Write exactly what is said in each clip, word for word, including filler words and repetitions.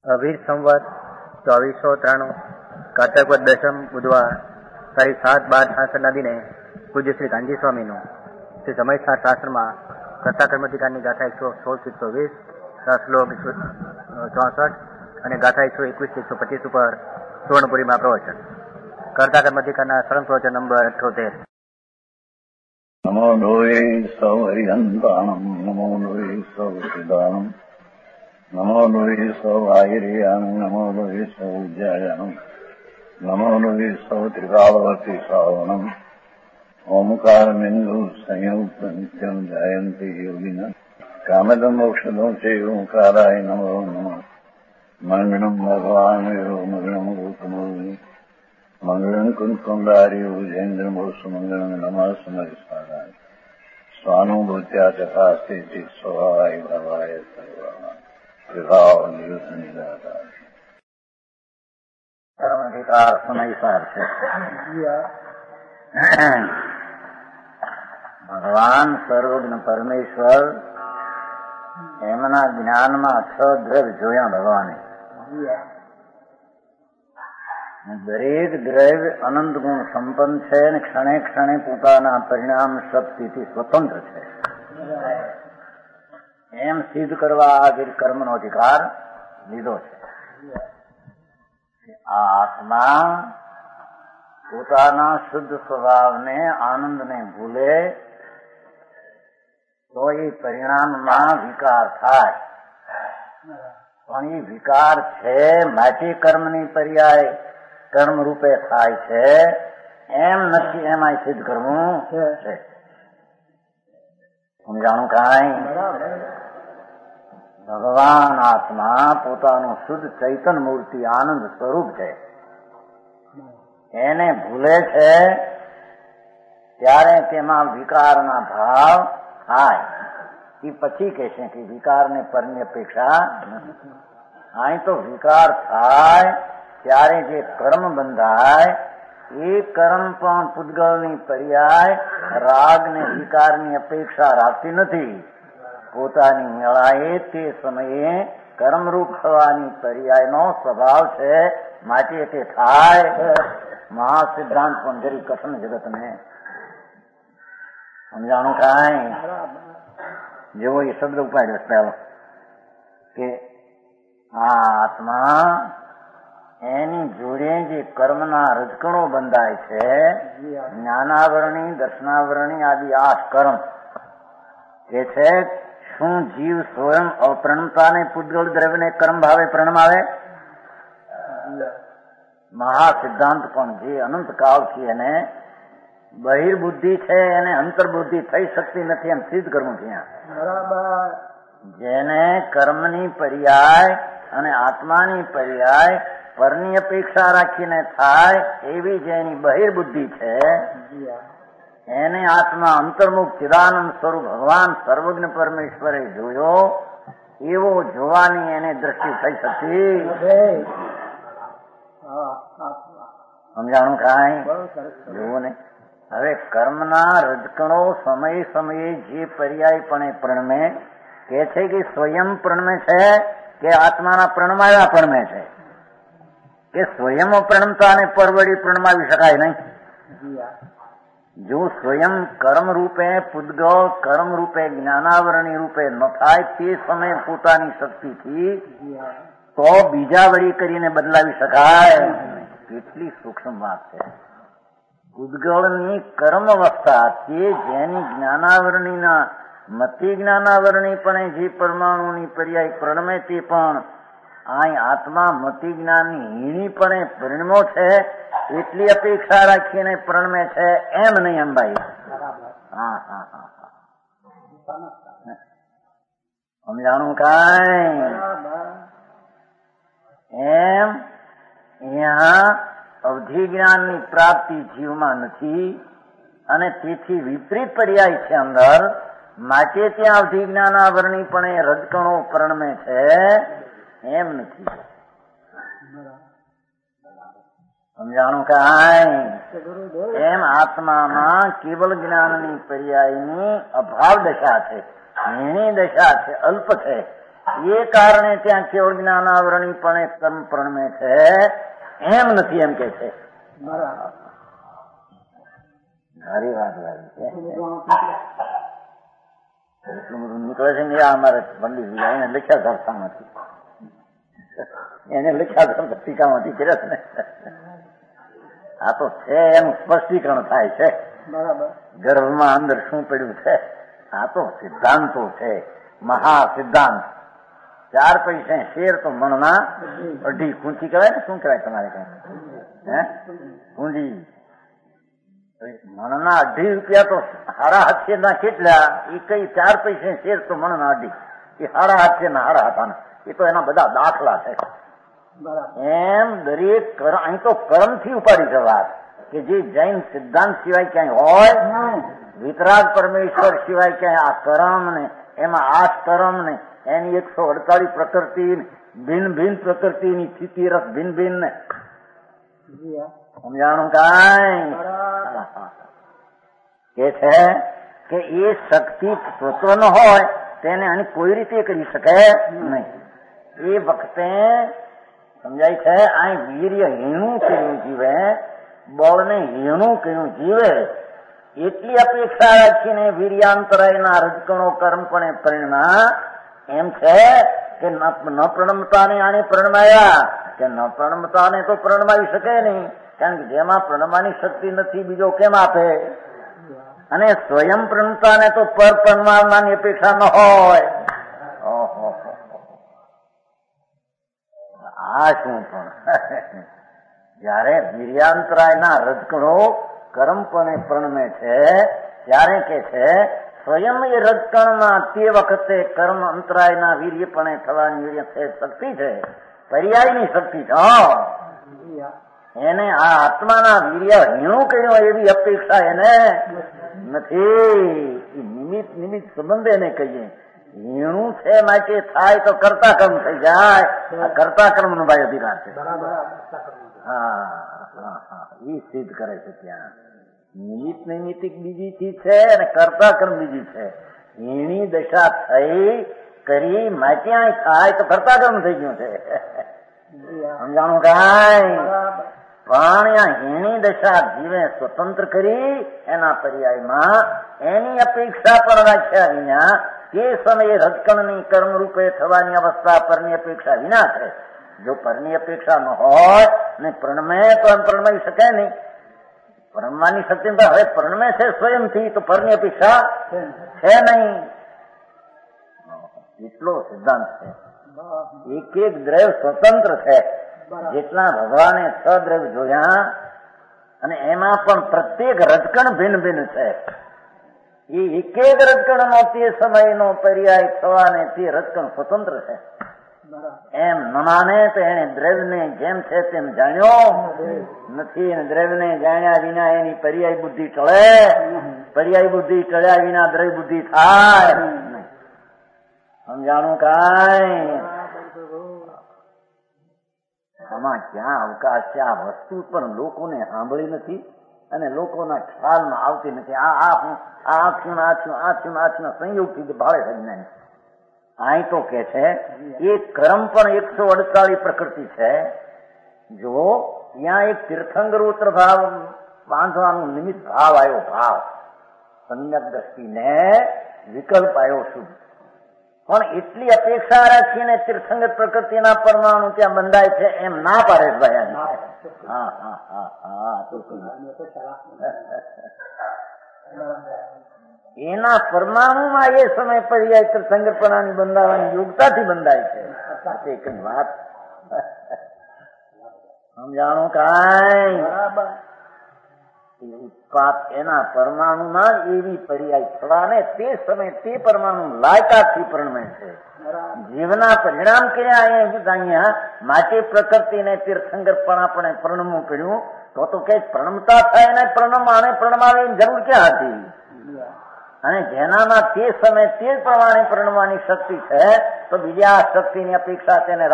વીર સંવત ચોવીસો ત્રાણું કારતક વદ દશમ બુધવાર તારીખ સાત બાર છાસઠના દિને પૂજ્ય શ્રી કાનજી સ્વામીનું શ્રી સમયસાર શાસ્ત્રમાં કર્તા કર્મધિકારની ગાથા એકસો સોળ થી એકસો વીસ શ્લોક એકસો ચોસઠ અને ગાથા એકસો એકવીસ થી એકસો પચીસ ઉપર સુવર્ણપુરીમાં પ્રવચન. કર્તા કર્મધિકારના સરળ પ્રવચન નંબર અઠ્યોતેર. નમો લોહે સૌ હરિહંતાણમ નમો લોહે સૌ સિદ્ધાણમ નમો લોહે સૌ આયર્યાણમ નમો લોહે સૌ ઉજ્જાયાણમ નમો લોહે સૌ ત્રિકાળવતી શ્રાવણમ ઓમકાર બિંદુ સંયુક્ત નિત્યમ જાયંતી યોગિના કામદમ મોક્ષદો છે ઓંકારાય નમો નમઃ. મંગળમ ભગવાન મંગળમ ગૌતમોની મંગળમ કુંકુંડારી ઉજેન્દ્રમો સુમંગળમ નમઃ સમરિસ્વારાય સ્વાનુભૂત્યા ચકાસ્તે સ્વભાવાય ભાવાય સર્વા વિભાવ નિયુત નિરાધાર અધિકાર સમયસાર છે. ભગવાન સર્વજ્ઞ પરમેશ્વર એમના જ્ઞાનમાં છ દ્રવ્ય જોયા ભગવાને. દરેક દ્રવ્ય અનંત ગુણ સંપન્ન છે અને ક્ષણે ક્ષણે પોતાના પરિણામ શક્તિથી સ્વતંત્ર છે એમ સિદ્ધ કરવા આ કર્મનો અધિકાર લીધો છે. આ આત્મા પોતાના શુદ્ધ સ્વભાવને આનંદને ભૂલે તો એ પરિણામમાં વિકાર થાય, પણ એ વિકાર છે માટે કર્મની પર્યાય કર્મ રૂપે થાય છે એમ નથી, એમાં સિદ્ધ કરવું છે. સમજાણું કાંઈ? ભગવાન આત્મા પોતાનું શુદ્ધ ચૈતન મૂર્તિ આનંદ સ્વરૂપ છે, એને ભૂલે છે ત્યારે તેમાં વિકારના ભાવ થાય. એ પછી કહેશે કે વિકારને પરની અપેક્ષા નથી. અહીં તો વિકાર થાય ત્યારે જે કર્મ બંધાય એ કર્મ પણ પૂતગલની પર્યાય રાગ ને વિકારની અપેક્ષા રાખતી નથી. પોતાની મેળાએ તે સમયે કર્મરૂપ થવાની પર્યાયનો સ્વભાવ છે, માટે તે થાય. મહાસિદ્ધાંત પણ જરી કઠણ જગતને સમજાણું કાંઈ? જેવો એ શબ્દ ઉપાડ્યો પહેલો કે આ આત્મા એની જોડે જે કર્મના રજકણો બંધાય છે, જ્ઞાનાવરણી દર્શનાવરણી આદિ આઠ કર્મ કે છે. શું જીવ સ્વયં અપ્રણતાને પૂતગલ દ્રવ્યને કર્મ ભાવે પ્રણમાવે? મહાસિદ્ધાંત પણ જે અનંત કાળથી એને બહિર્બુદ્ધિ છે એને અંતર્બુદ્ધિ થઈ શકતી નથી એમ સિદ્ધ કરવું ત્યાં બરાબર. જેને કર્મની પર્યાય અને આત્માની પર્યાય પરની અપેક્ષા રાખીને થાય એવી જેની બહિર્બુદ્ધિ છે એને આત્મા અંતર્મુખ ચિદાનંદ સ્વરૂપ ભગવાન સર્વજ્ઞ પરમેશ્વરે જોયો એવો જોવાની એને દ્રષ્ટિ થઈ શકતી. સમજાણું કાંઈ? જોવું ને. હવે કર્મના રજકણો સમય સમયે જે પર્યાયપણે પ્રણમે કે છે કે સ્વયં પ્રણમે છે કે આત્માના પ્રણમાવ્યા પ્રણમે છે, કે સ્વયં પ્રણમતા અને પરવડી પ્રણમાવી શકાય નહીં. જો સ્વયં કર્મ રૂપે પૂતગલ કર્મ રૂપે જ્ઞાનાવરણી રૂપે ન થાય તે સમયે પોતાની શક્તિથી તો બીજા વળી કરીને બદલાવી શકાય. કેટલી સૂક્ષ્મ વાત છે. પૂતગલની કર્મ અવસ્થા તે જેની જ્ઞાનાવરણીના મતિ જ્ઞાનાવરણી પણ જે પરમાણુની પર્યાય પ્રણમે તે પણ અહીં આત્મા મતિ જ્ઞાનની હીણીપણે પરિણમો છે એટલી અપેક્ષા રાખીને પ્રણમે છે એમ નહીં અંબાઈ. હા હા હા સમજાણું કાંઈ? એમ અહીંયા અવધિ જ્ઞાનની પ્રાપ્તિ જીવમાં નથી અને તેથી વિપરીત પર્યાય છે અંદર, માટે ત્યાં અવધિ જ્ઞાનાવરણી પણ એ રજકણો પ્રણમે છે એમ નથી. સમજાણું કાંઈ? એમ આત્મામાં કેવલ જ્ઞાનની પર્યાયની અભાવ દશા છે, હીણી દશા છે, અલ્પ છે. એ કારણે ત્યાં કેવળ જ્ઞાનાવરણી પણ એક કર્મ પ્રણમે છે એમ નથી એમ કે છે. સારી વાત લાગી છે. એટલું બધું નીકળે છે ને અમારે પંડિતજી એને લખ્યા ધરતામાંથી એને લખ્યા ધરતીકામાંથી કર્યા છે ને. આ તો છે એનું સ્પષ્ટીકરણ થાય છે. ગર્ભમાં અંદર શું પડ્યું છે આ તો સિદ્ધાંતો છે, મહા સિદ્ધાંત. ચાર પૈસે શેર તો મણના અઢી કુંચી કહેવાય ને, શું કહેવાય તમારે કઈ હે કુંજી? મણના અઢી રૂપિયા તો હારા હાથે ના કેટલા? એ કઈ ચાર પૈસે શેર તો મણના અઢી, એ હારા હાથે ના હારા હાથાના. એ તો એના બધા દાખલા છે. એમ દરેક અહીં તો કર્મ થી ઉપાડી છે વાત કે જે જૈન સિદ્ધાંત સિવાય ક્યાંય હોય, વિતરાગ પરમેશ્વર સિવાય ક્યાંય આ કર્મ ને એમાં આઠ કર્મ ને એની એકસો અડતાલીસ પ્રકૃતિ ભિન્ન ભિન્ન પ્રકૃતિની સ્થિતિ રસ ભિન્ન ભિન્ન ને સમજાણું કાંઈ કે છે કે એ શક્તિ તત્વ ન હોય તેને આની કોઈ રીતે કરી શકે નહીં. એ વખતે સમજાય છે આ વીર્ય હીણું કર્યું જીવે, બળને હીણું કર્યું જીવે, એટલી અપેક્ષા રાખીને વીર્યાંતરાયના રજકણો કર્મપણે પરિણમ્યા એમ છે કે ન પ્રણમતાને આને પ્રણમાયા કે ન પ્રણમતાને તો પ્રણમાવી શકે નહીં, કારણ કે જેમાં પ્રણમાની શક્તિ નથી બીજો કેમ આપે? અને સ્વયં પ્રણમતાને તો પર પ્રણમાવનાની અપેક્ષા ન હોય. ઓહો, આ શું પણ જયારે વીર્યાંતરાયના રજકણો કર્મપણે પ્રણમે છે ત્યારે કે છે સ્વયં એ રજકણમાં તે વખતે કર્મ અંતરાયના વીર્યપણે થવાની વીર્ય છે શક્તિ છે, પર્યાયની શક્તિ છે. એને આ આત્માના વીર્ય હીણું કર્યું એવી અપેક્ષા એને નથી. નિમિત્ત નિમિત્ત સંબંધ એને કહીએ હીણું છે માટે થાય તો કરતા કર્મ થઈ જાય. આ કરતા કર્મ નો ભાઈ અધિકાર છે. હા હા હા એ સિદ્ધ કરે છે. ત્યાં નિમિત્ત નૈમિતિક બીજી ચીજ છે અને કરતા કર્મ બીજી છે. હીણી દશા થઈ કરી માટ્યા થાય તો કરતા કર્મ થઈ ગયું છે. સમજાણું કાંઈ? પણ આ હીણી દશા જીવે સ્વતંત્ર કરી એના પર્યાયમાં એની અપેક્ષા પણ રાખ્યા વિના તે સમયે રજકણની કર્મ રૂપે થવાની અવસ્થા પરની અપેક્ષા વિના છે. જો પરની અપેક્ષા ન હોય ને પ્રણમે તો એમ પ્રણમાવી શકે નહીં. પ્રણમવાની શક્તિ હવે પ્રણમે છે સ્વયંથી તો પરની અપેક્ષા છે નહીં. એટલો સિદ્ધાંત છે. એક એક દ્રવ્ય સ્વતંત્ર છે. જેટલા ભગવાને છ દ્રવ્ય જોયા અને એમાં પણ પ્રત્યેક રજકણ ભિન્ન ભિન્ન છે. એ એક એક રજકણનો તે સમયનો પર્યાય થવાને તે રજકણ સ્વતંત્ર છે. એમ ન માને તો એને દ્રવ્યને જેમ છે તેમ જાણ્યો નથી. અને દ્રવ્યને જાણ્યા વિના એની પર્યાય બુદ્ધિ ટળે. પર્યાય બુદ્ધિ ટળ્યા વિના દ્રવ્ય બુદ્ધિ થાય. સમજાણું કાંઈ? આમાં ક્યાં અવકાશ છે? આ વસ્તુ પણ લોકોને સાંભળી નથી અને લોકોના ખ્યાલમાં આવતી નથી. આ આ હું આ થયું આ થયું આ થયું આ થયું સંયોગથી ભાવે સંજ્ઞાની. અહીં તો કે છે એ કર્મ પણ એકસો અડતાલીસ પ્રકૃતિ છે. જો ત્યાં એક તીર્થંકરોત્ર ભાવ બાંધવાનું નિમિત્ત ભાવ આવ્યો, ભાવ સમ્યક દ્રષ્ટિને વિકલ્પ આવ્યો શુદ્ધ. પણ એટલી અપેક્ષા રાખીને તીર્થંકર પ્રકૃતિના પરમાણુ ત્યાં બંધાય છે એમ ના પાડે ભાઈ. હા હા હા હા એના પરમાણુમાં એ સમય પર્યાય તીર્થંકરપણાની બંધાવાની યોગતાથી બંધાય છે. કઈ વાત સમજાણું કાંઈ? ઉત્પાદ એના પરમાણુમાં એવી પર્યાય થવાને તે સમય તે પરમાણુ લાયકાતથી પ્રણમે છે. જીવના પરિણામ કર્યા અહીંયા માટે પ્રકૃતિને તીર્થંકરપણા પણ પ્રણમવું પડ્યું. તો તો કઈ પ્રણમતા થાય ને પ્રણમાને પ્રણમાવાની જરૂર ક્યાં હતી? અને જેનામાં તે સમય તે જ પ્રમાણે પ્રણમવાની શક્તિ છે તો બીજા શક્તિની અપેક્ષા તેને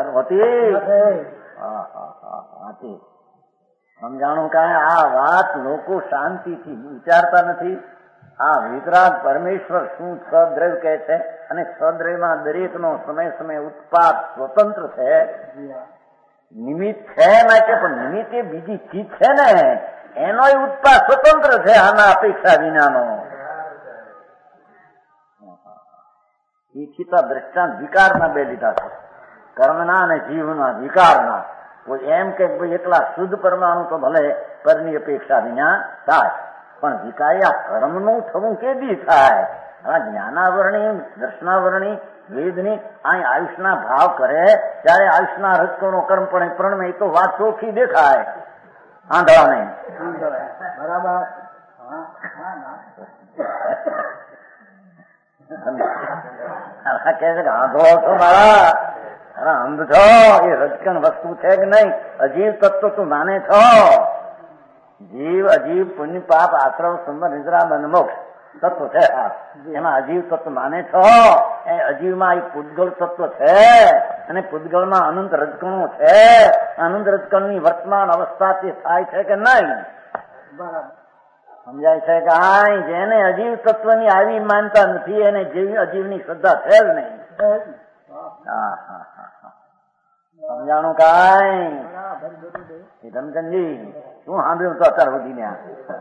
રાખતી. સમજાણું કાંઈ? આ વાત લોકો શાંતિથી વિચારતા નથી. આ વિતરાગ પરમેશ્વર શું સદ્રવ્ય કહે છે અને સદ્રવ્યમાં દરેકનો સમય સમય ઉત્પાદ સ્વતંત્ર છે, નિમિત્ત છે માટે, પણ નિમિત્ત એ બીજી ચીજ છે ને, એનો ઉત્પાદ સ્વતંત્ર છે આના અપેક્ષા વિનાનો. ઈચ્છિતા દ્રષ્ટાંત વિકારના બે લીધા છે, કર્મના અને જીવના વિકારના. કોઈ એમ કે ભાઈ એકલા શુદ્ધ પરમાણુ તો ભલે પરની અપેક્ષા વિના થાય, પણ વિકારી આ કર્મનું થવું કેદી થાય? આ જ્ઞાનાવરણી, દર્શનાવરણી, વેદની અહીં આયુષના ભાવ કરે ત્યારે આયુષના રજકણો કર્મપણે પ્રણમે તો વાત ચોખ્ખી દેખાય આંધળાને. બરાબર. કે છે કે આંધળો છો મારા, અંધ છો, એ રજકણ વસ્તુ છે કે નહીં? અજીવ તત્વ તું માને છો? જીવ, અજીવ, પુણ્ય, પાપ, આશ્રવ, સંબર, નિદ્રા, બંધ, મોક્ષ તત્વ છે. એમાં અજીવ તત્વ માને છો? એ અજીવમાં એક પૂતગળ તત્વ છે અને પૂતગળમાં અનંત રજકણો છે. અનંત રજકણની વર્તમાન અવસ્થાથી થાય છે કે નહીં? બરાબર. સમજાય છે કે આ જેને અજીવ તત્વની આવી માનતા નથી એને જેવી અજીવની શ્રદ્ધા છે જ નહીં. હા હા હા સમજાણું કાંઈ? ધમચંદજી શું સાંભળ્યું તો અત્યાર સુધી ને?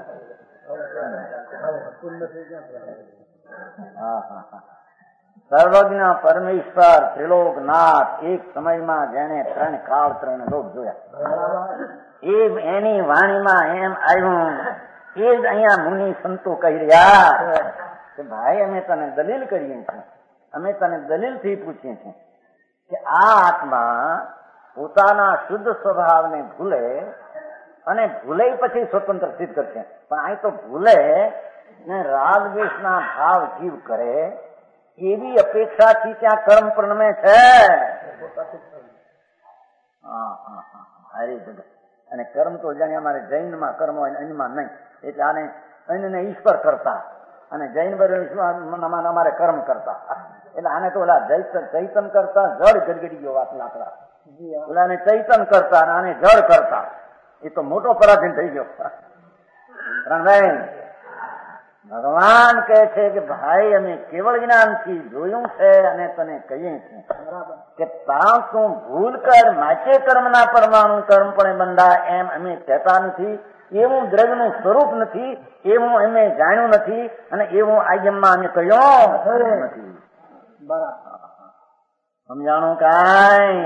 સર્વજ્ઞ પરમેશ્વર ત્રિલોકનાથ એક સમયમાં જેને ત્રણ કાળ ત્રણ લોક જોયા, એ એની વાણીમાં એમ આવ્યું. એ જ અહીંયા મુનિ સંતો કહી રહ્યા કે ભાઈ અમે તને દલીલ કરીએ છીએ, અમે તને દલીલ થી પૂછીએ છીએ કે આ આત્મા પોતાના શુદ્ધ સ્વભાવને ભૂલે અને ભૂલે પછી સ્વતંત્ર સિદ્ધ કરશે, પણ અહીં તો ભૂલે ને રાગદ્વેષના ભાવ જીવ કરે એવી અપેક્ષાથી ત્યાં કર્મ પ્રણમે છે. હા હા હા હરી જગત. અને કર્મ તો જાણે અમારે જૈનમાં કર્મ હોય અન્યમાં નહીં, એટલે આને અન્યને ઈશ્વર કરતા અને જૈન વર્ગમાં અમારે કર્મ કરતા, એટલે આને તો ઓલા ચૈતન ચૈતન કરતા જળ ગડગડી ગયો વાત લાકડા, ઓલાને ચૈતન કરતા અને આને જળ કરતા, એ તો મોટો પરાધીન થઈ ગયો. રણભાઈ ભગવાન કહે છે કે ભાઈ અમે કેવળ જ્ઞાનથી જોયું છે અને તને કહીએ છીએ કે તા તું ભૂલ કર માટે કર્મના પરમાણુ કર્મપણે બંધા એમ અમે કહેતા નથી. એવું દ્રવ્યનું સ્વરૂપ નથી, એવું અમે જાણ્યું નથી અને એવું આજ્ઞામાં અમે કહ્યું નથી. બરાબર સમજાણું કાંઈ?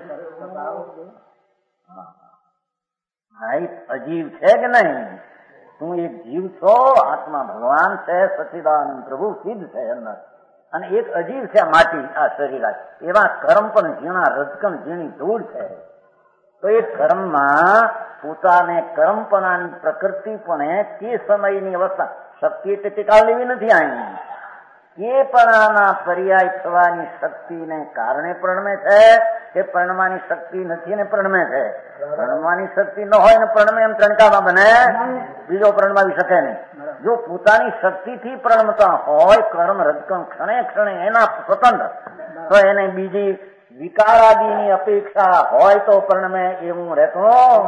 ભાઈ અજીવ છે કે નહીં? તું એક જીવ છો, આત્મા ભગવાન છે, સચ્ચિદાનંદ પ્રભુ સિદ્ધ છે અંદર, અને એક અજીવ છે માટી આ શરીર. એવા કર્મ પણ ઝીણા રજકણ ઝીણી ધૂળ છે. તો એ કર્મમાં પોતાને કર્મપણાની પ્રકૃતિ પણ તે સમયની અવસ્થા શક્તિ એટલે ટીકા લેવી નથી. અહીં એ પણાના પર્યાય થવાની શક્તિને કારણે પ્રણમે છે કે પ્રણવાની શક્તિ નથી ને પ્રણમે છે? પ્રણવાની શક્તિ ન હોય ને પ્રણમે એમ ત્રણકામાં બને, બીજો પ્રણમાવી શકે નહીં. જો પોતાની શક્તિથી પ્રણમતા હોય કર્મ રજકણ ક્ષણે ક્ષણે એના સ્વતંત્ર, તો એને બીજી વિકારાદીની અપેક્ષા હોય તો પ્રણમે એવું રહેતો.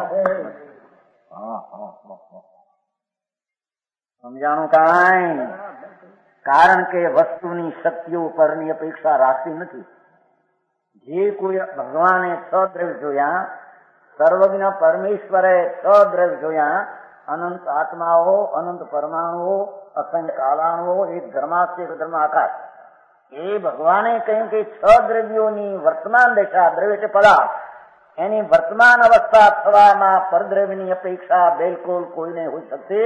સમજાણું કાંઈ? કારણ કે વસ્તુની શક્તિઓ પરની અપેક્ષા રાખતી નથી. જે કોઈ ભગવાને સદ્રવ્ય જોયા, સર્વજ્ઞ પરમેશ્વરે સદ્રવ્ય જોયા, અનંત આત્માઓ, અનંત પરમાણુઓ, અસંખ્ય કાલાણુઓ, એક ધર્માસ્ય એક ધર્મ આકાશ, એ ભગવાને કહ્યું કે છ દ્રવ્યોની વર્તમાન દશા, દ્રવ્ય એટલે પદાર્થ, એની વર્તમાન અવસ્થા થવામાં પરદ્રવ્યની અપેક્ષા બિલકુલ કોઈને હોઈ શકશે.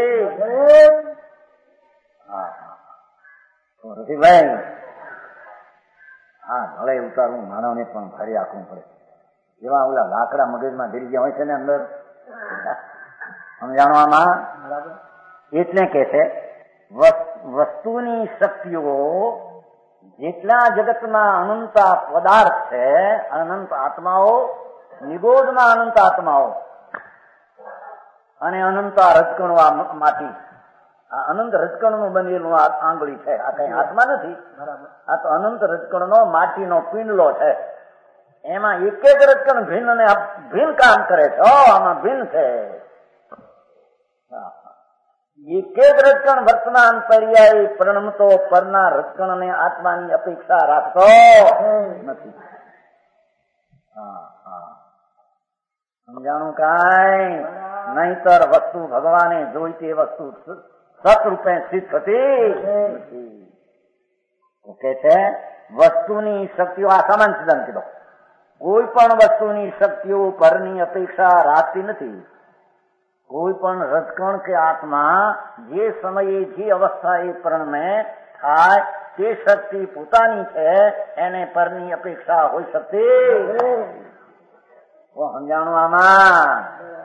હા રસિકભાઈ, હા ભલે ઉતારવું માનવને પણ ફરી રાખવું પડે. જેવા ઓલા લાકડા મગજમાં ધીરી ગયા હોય છે ને અંદર, સમજાણવામાં એટલે કે છે વસ્તુની શક્તિઓ જેટલા જગતમાં અનંત પદાર્થ છે, અનંત આત્માઓ, નિગોદમાં અનંત આત્માઓ અને અનંત રજકણો આ માટી, આ અનંત રજકણનું બનેલું આંગળી છે. આ કઈ આત્મા નથી, આ તો અનંત રજકણનો માટીનો પિંડલો છે. એમાં એક એક રજકણ ભિન્ન ને ભિન્ન કામ કરે છે. આમાં ભિન્ન છે. એક જ રજકણ વર્તમાન પર્યાય પ્રણમતો પરના રજકણને આત્માની અપેક્ષા રાખતો નથી. હા હા સમજાણું કાંઈ? નહીતર વસ્તુ ભગવાને જોઈતી વસ્તુ સતરૂપે સિદ્ધ થતી નથી. કે છે વસ્તુની શક્તિઓ, આ સામાન્ય સિદ્ધાંત કીધો, કોઈ પણ વસ્તુની શક્તિઓ પરની અપેક્ષા રાખતી નથી. કોઈ પણ રજકણ કે આત્મા જે સમયે જે અવસ્થા એ પ્રણમે થાય તે શક્તિ પોતાની છે, એને પરની અપેક્ષા હોઈ શકતી. સમજાણું આમાં?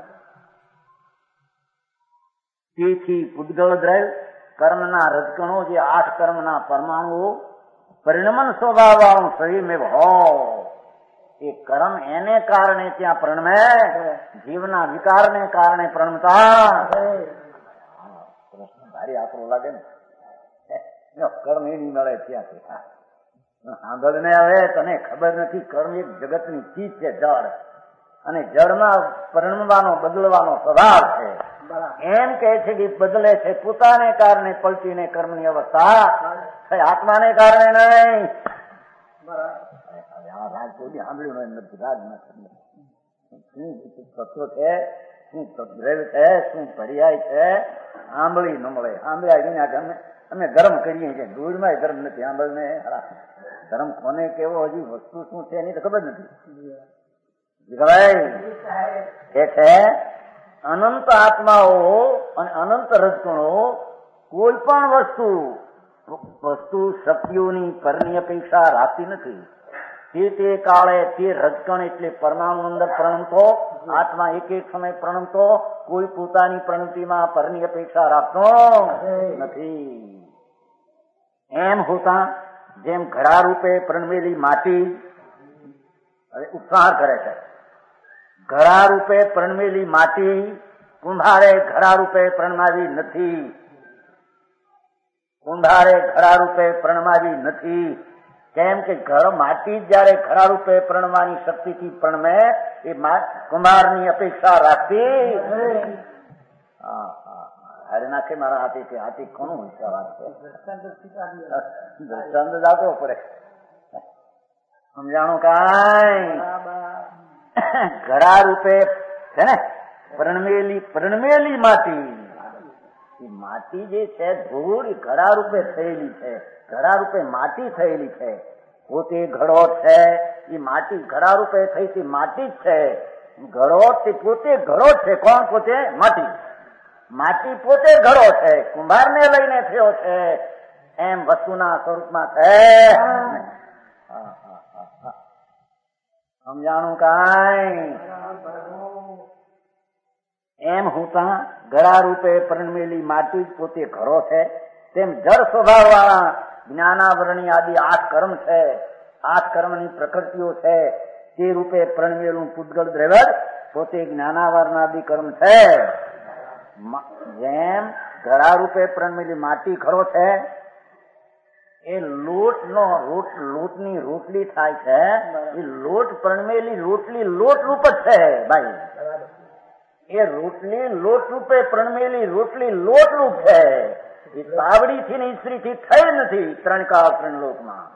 તેથી પૂતગળ દ્રવ્ય કર્મના રજકણો, જે આઠ કર્મના પરમાણુઓ પરિણમન સ્વભાવ વાળું શરીર મેં હોય, એ કર્મ એને કારણે ત્યાં પ્રણમે, જીવના વિકારને કારણે પ્રણમતા. પ્રશ્ન ભારી આકરો લાગે ને, કર્મ એ નહીં મળે ત્યાંથી. સાંભળ ને, હવે તને ખબર નથી, કર્મ એક જગતની ચીજ છે, જળ, અને જળમાં પ્રણમવાનો બદલવાનો સ્વભાવ છે. એમ કે છે કે બદલે છે પોતાને કારણે પલટીને કર્મની અવસ્થા, આત્માને કારણે નહીં. સાંભળ્યું નથી રાજ શું તત્વ છે, શું દ્રવ્ય છે, શું પર્યાય છે, સાંભળી ન મળે. સાંભળ્યા અમે ગરમ કરીએ છીએ, દૂધમાં ગરમ નથી. સાંભળને ગરમ કોને કેવો, હજી વસ્તુ શું છે એની તો ખબર નથી. કે છે અનંત આત્માઓ અને અનંત રજકણો કોઈ પણ વસ્તુ વસ્તુ શક્તિઓની પરની અપેક્ષા રાખતી નથી. તે તે કાળે તે રજકણ એટલે પરમાણુ અંદર પ્રણમતો, આત્મા એક એક સમય પ્રણમતો, કોઈ પોતાની પ્રણતિમાં પરની અપેક્ષા રાખતો નથી. એમ હોતા જેમ ઘડા રૂપે પ્રણમેલી માટી ઉત્સાહ કરે છે, ઘડા રૂપે પ્રણમેલી માટી કુંભારે ઘડા રૂપે પ્રણમાવી નથી. કુંભારે ઘડા રૂપે પ્રણમાવી નથી. કેમ કે ઘર માટી જયારે ઘડા રૂપે પ્રણવાની શક્તિથી પ્રણમે, એ કુંભારની અપેક્ષા રાખતી. હારે નાખે મારા હાથી કે હાથી કોનું વાત છે, દ્રષ્ટાંત જાતો પડે. સમજાણું કાંઈ? ઘડા રૂપે છે ને પ્રણમેલી પ્રણમેલી માટી, માટી જે છે ધૂળ ઘડા રૂપે થયેલી છે, ઘડા રૂપે માટી થયેલી છે. પોતે ઘડો છે, એ માટી ઘડા રૂપે થઈ તે માટી જ છે. ઘડો તે પોતે ઘડો છે. કોણ પોતે? માટી. માટી પોતે ઘડો છે, કુંભારને લઈને થયો છે. એમ વસ્તુના સ્વરૂપમાં છે. સમજાણું કાંઈ? એમ હોતા ઘડા રૂપે પ્રણમેલી માટી જ પોતે ઘરો છે. તેમ જળ સ્વભાવ વાળા જ્ઞાનાવરણી આદિ આઠ કર્મ છે, આઠ કર્મની પ્રકૃતિઓ છે, તે રૂપે પ્રણમેલું પૂતગળ દ્રવ્ય પોતે જ્ઞાનાવરણાદિ કર્મ છે. જેમ ઘડા રૂપે પ્રણમેલી માટી ખરો છે, એ લોટ નો લોટની રોટલી થાય છે, એ લોટ પ્રણમેલી રોટલી લોટ રૂપ જ છે ભાઈ. એ રોટલી લોટ રૂપે પ્રણમેલી રોટલી લોટ રૂપ છે. એ તાવડી થી ને ઈસ્ત્રી થી થઈ નથી ત્રણ કાળ ત્રણ લોકમાં.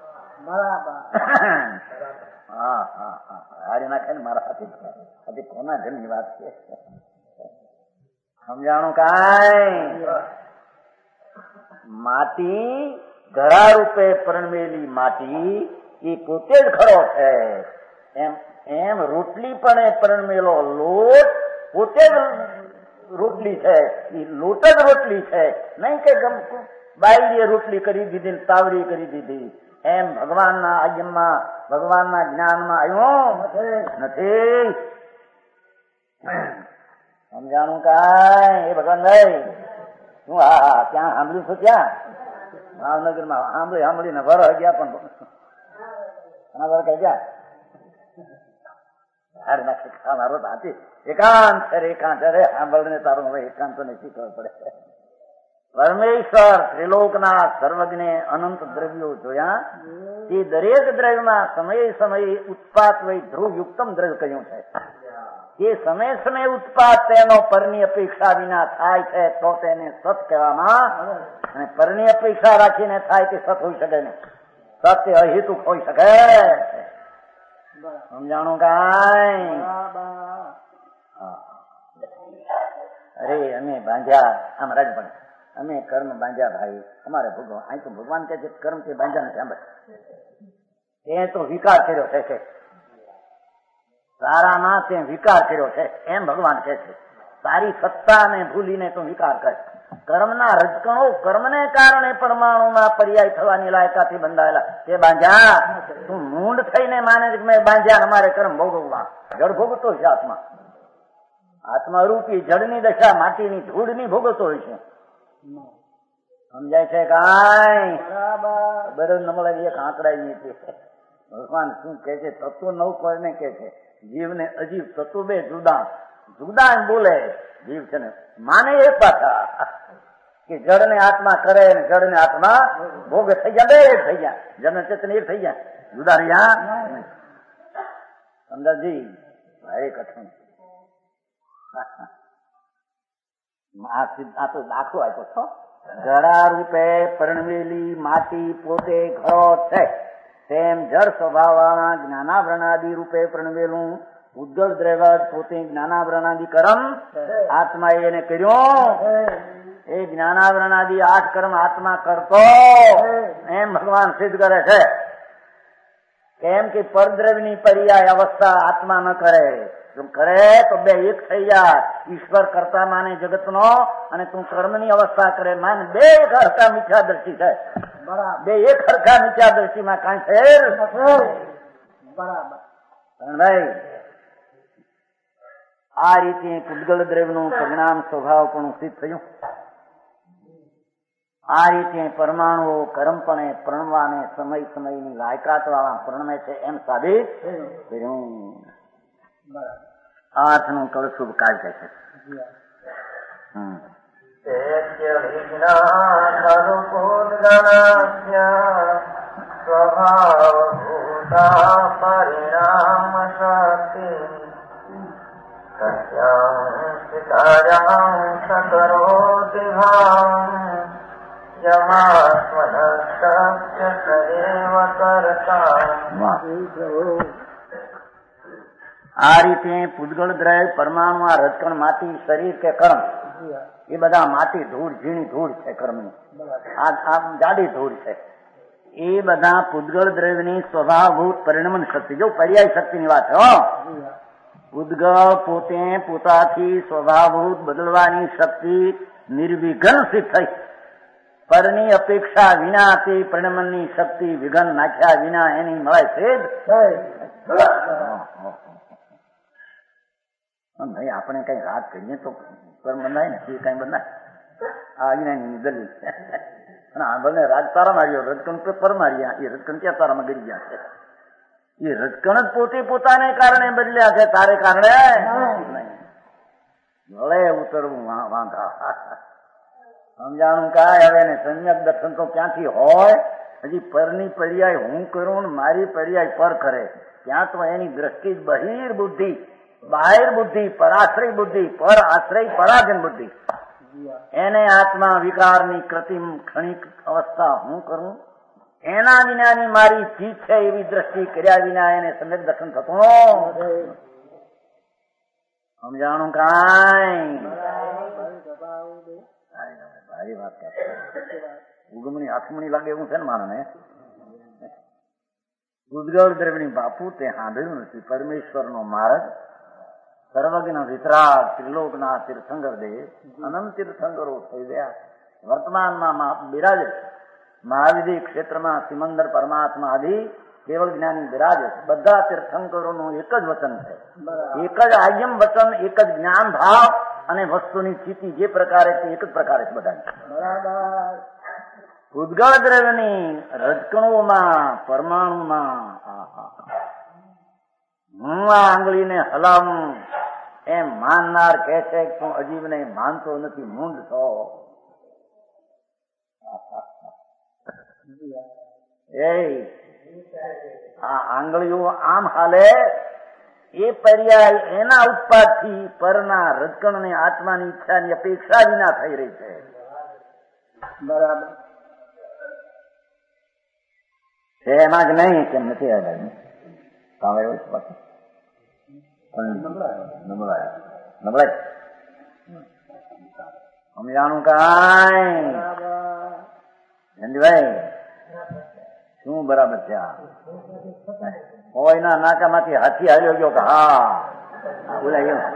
હા હા હા હારી નાખે ને મારા હાથી કોના ઘરની વાત છે. સમજાણું કાંઈ? માટી ઘડા રૂપે પ્રણમેલી માટી એ પોતે જ ખરો છે. એમ એમ રોટલી પણ એ પ્રણમેલો લોટ પોતે જ રોટલી છે. એ લોટ જ રોટલી છે, નહીં કે બાયડીએ રોટલી કરી દીધી, તાવડી કરી દીધી. એમ ભગવાનના આજ્ઞામાં ભગવાનના જ્ઞાનમાં આવ્યું નથી. સમજાણું કાંઈ? એ ભગવાન ભાઈ શું હા હા ત્યાં સાંભળ્યું છું, ત્યાં ભાવનગરમાં સાંભળી સાંભળીને વર ગયા, પણ વર કહી ગયા મારો હાથી એકાંત છે, એકાંત અરે સાંભળને તારું હવે એકાંત ને શીખવું પડે. પરમેશ્વર ત્રિલોકના સર્વજ્ઞે અનંત દ્રવ્યો જોયા, તે દરેક દ્રવ્યમાં સમયે સમયે ઉત્પાત વય ધ્રુવ યુક્તમ દ્રવ્ય કહ્યું છે. એ સમય સમય ઉત્પાદ તેનો પરની અપેક્ષા વિના થાય છે તો તેને સત કહેવામાં, અને પરની અપેક્ષા રાખીને થાય તે સત હોઈ શકે નહીં. સત્ય અહેતુક હોઈ શકે. સમજાણું કાંઈ? અરે અમે બાંધ્યા આમ રાજપણ અમે કર્મ બાંધ્યા ભાઈ અમારે ભગવાન અહીં તો ભગવાન કે છે કર્મ તે બાંધ્યા નથી. આમ તે તો વિકાર કર્યો છે કે તારામાં તે વિકાર કર્યો છે એમ ભગવાન કહે છે. તારી સત્તાને ભૂલીને તું વિકાર કર. કર્મના રજકણો કર્મને કારણે પરમાણુમાં પર્યાય થવાની લાયકાથી બંધાયેલા તે બાંધ્યા. તું મૂંડ થઈને માને છે કે મેં બાંધ્યા અમારે કર્મ ભોગવવા. જળ ભોગવતો છે આત્મા. આત્મા રૂપી જળની દશા માટીની ધૂળની ભોગવતો હોય છે. સમજાય છે કાંઈ? બરાબર ન મળે એક આંકડાઈ ભગવાન શું કે છે? તત્વ નવ કોઈને કે છે જીવને અજીબ તત્વ બે જુદા જુદા બોલે. જીવ છે ને માને એક પાછા કે જળ ને આત્મા કરે ને જળ ને આત્મા ભોગ થઈ ગયા. બે એક થઈ ગયા. જળ ચેતન એક થઈ ગયા. જુદા રહ્યા સમજાજી ભાઈ કઠણ. આ તો દાખલો આપ્યો છો. જડા રૂપે પરણવેલી માટી પોતે ઘરો છે તેમ જળ સ્વભાવવાળા જ્ઞાનાવરણાદિ રૂપે પરણવેલું ઉદ્ગલ દ્રવ્ય પોતે જ્ઞાનાવરણાદિ કર્મ આત્મા એને કર્યો. એ જ્ઞાનાવરણાદિ આઠ કર્મ આત્મા કરતો એમ ભગવાન સિદ્ધ કરે છે. કેમ કે પરદ્રવ્યની પર્યાય અવસ્થા આત્મા ન કરે. તું કરે તો બે એક થઈ જાય. ઈશ્વર કરતા માને જગતનો અને તું કર્મની અવસ્થા કરે માને બે એક હરખા મિથ્યા દ્રષ્ટિ છે. બે એક હરખા મિથ્યા દ્રષ્ટિમાં કાંઈ ફેર બરાબર. ભાઈ આ રીતે પૂતગલ દ્રવ્યનું પરિણામ સ્વભાવ પણ સિદ્ધ થયું. આ રીતે પરમાણુઓ કર્મપણે પ્રણવાને સમય સમયની લાયકાત વાળા પ્રણમે છે એમ સાબિત કર્યું. આઠનું કળ શુભ કાર્ય છે. પરિણામ શક્તિ કરોતિ ભાવ યમાસ્મનસ્ય સદેવ કરતા. આ રીતે પૂતગળ દ્રવ્ય પરમાણુ આ રજકણ માટી શરીર કે કર્મ એ બધા માટી ધૂળ ઝીણી ધૂળ છે કર્મની. આ જાડી ધૂળ છે. એ બધા પૂતગળ દ્રવ્યની સ્વભાવભૂત પરિણમન શક્તિ જો પર્યાય શક્તિની વાત હો. પૂતગળ પોતે પોતાથી સ્વભાવભૂત બદલવાની શક્તિ નિર્વિઘન સિદ્ધ થઈ. પરની અપેક્ષા વિના તે પરિણમનની શક્તિ વિઘન નાખ્યા વિના એની મળે છે. ભાઈ આપણે કઈ રાત કરીએ તો કર્મ બંધાય ને એ કઈ બંધાય. આ અજ્ઞાની દલીલ છે. અને આ બંને રાજ તારા માર્યો રજકણ પર માર્યા. એ રજકણ ક્યાં તારામાં ગરી ગયા છે? એ રજકણ જ પોતે પોતાને કારણે બદલ્યા છે તારે કારણે ભલે ઉતરવું વાંધા. સમજાણું કાંઈ હવે ને સમ્યક દર્શન તો ક્યાંથી હોય? હજી પરની પર્યાય હું કરું ને મારી પર્યાય પર કરે ત્યાં તો એની દ્રષ્ટિ બહિર બુદ્ધિ બાહિર બુદ્ધિ પરાશ્રય બુદ્ધિ પર આશ્રય પરાધીન બુદ્ધિ. એને આત્મા વિકારની કૃત્રિમ ક્ષણિક અવસ્થા હું કરું એના વિનાની મારી ચીજ છે એવી દ્રષ્ટિ કર્યા વિના એને સમ્યક દર્શન થતું. સમજાણું કાંઈ? ભારી વાત ઉગમણી આથમણી લાગે એવું છે ને માણને. પૂતગળ દ્રવ્યની બાપુ તે સાંભળ્યું નથી. પરમેશ્વરનો માર્ગ સર્વજ્ઞ વિતરાગ ત્રિલોકના તીર્થંકર દેવ અનંત તીર્થંકરો થઈ ગયા. વર્તમાનમાં બિરાજે મહાવિધિ ક્ષેત્રમાં સિમંદર પરમાત્મા આદિ કેવળ જ્ઞાની બિરાજે. બધા તીર્થંકરોનું એક જ વચન છે. એક જ આયમ વચન, એક જ જ્ઞાન ભાવ અને વસ્તુની સ્થિતિ જે પ્રકારે છે એક જ પ્રકારે છે બધા. બરાબર. પૂતગળ દ્રવ્યની રજકણોમાં પરમાણુમાં હું આ આંગળીને હલાવું એમ માનનાર કહે છે કે તું અજીબને માનતો નથી, મૂંડ છો. એ આ આંગળીઓ આમ હાલે એ પર્યાય એના ઉત્પાદથી પરના રજકણને આત્માની ઈચ્છાની અપેક્ષા વિના થઈ રહી છે. બરાબર છે એમાં જ નહીં કેમ નથી આવ્યા કામ એવું નબળાય નબળાય સમજાણું કાંઈ નંદભાઈ શું બરાબર છે? આ હોય ના નાકામાંથી હાથી હાલ્યો ગયો કે હા બોલાય એમ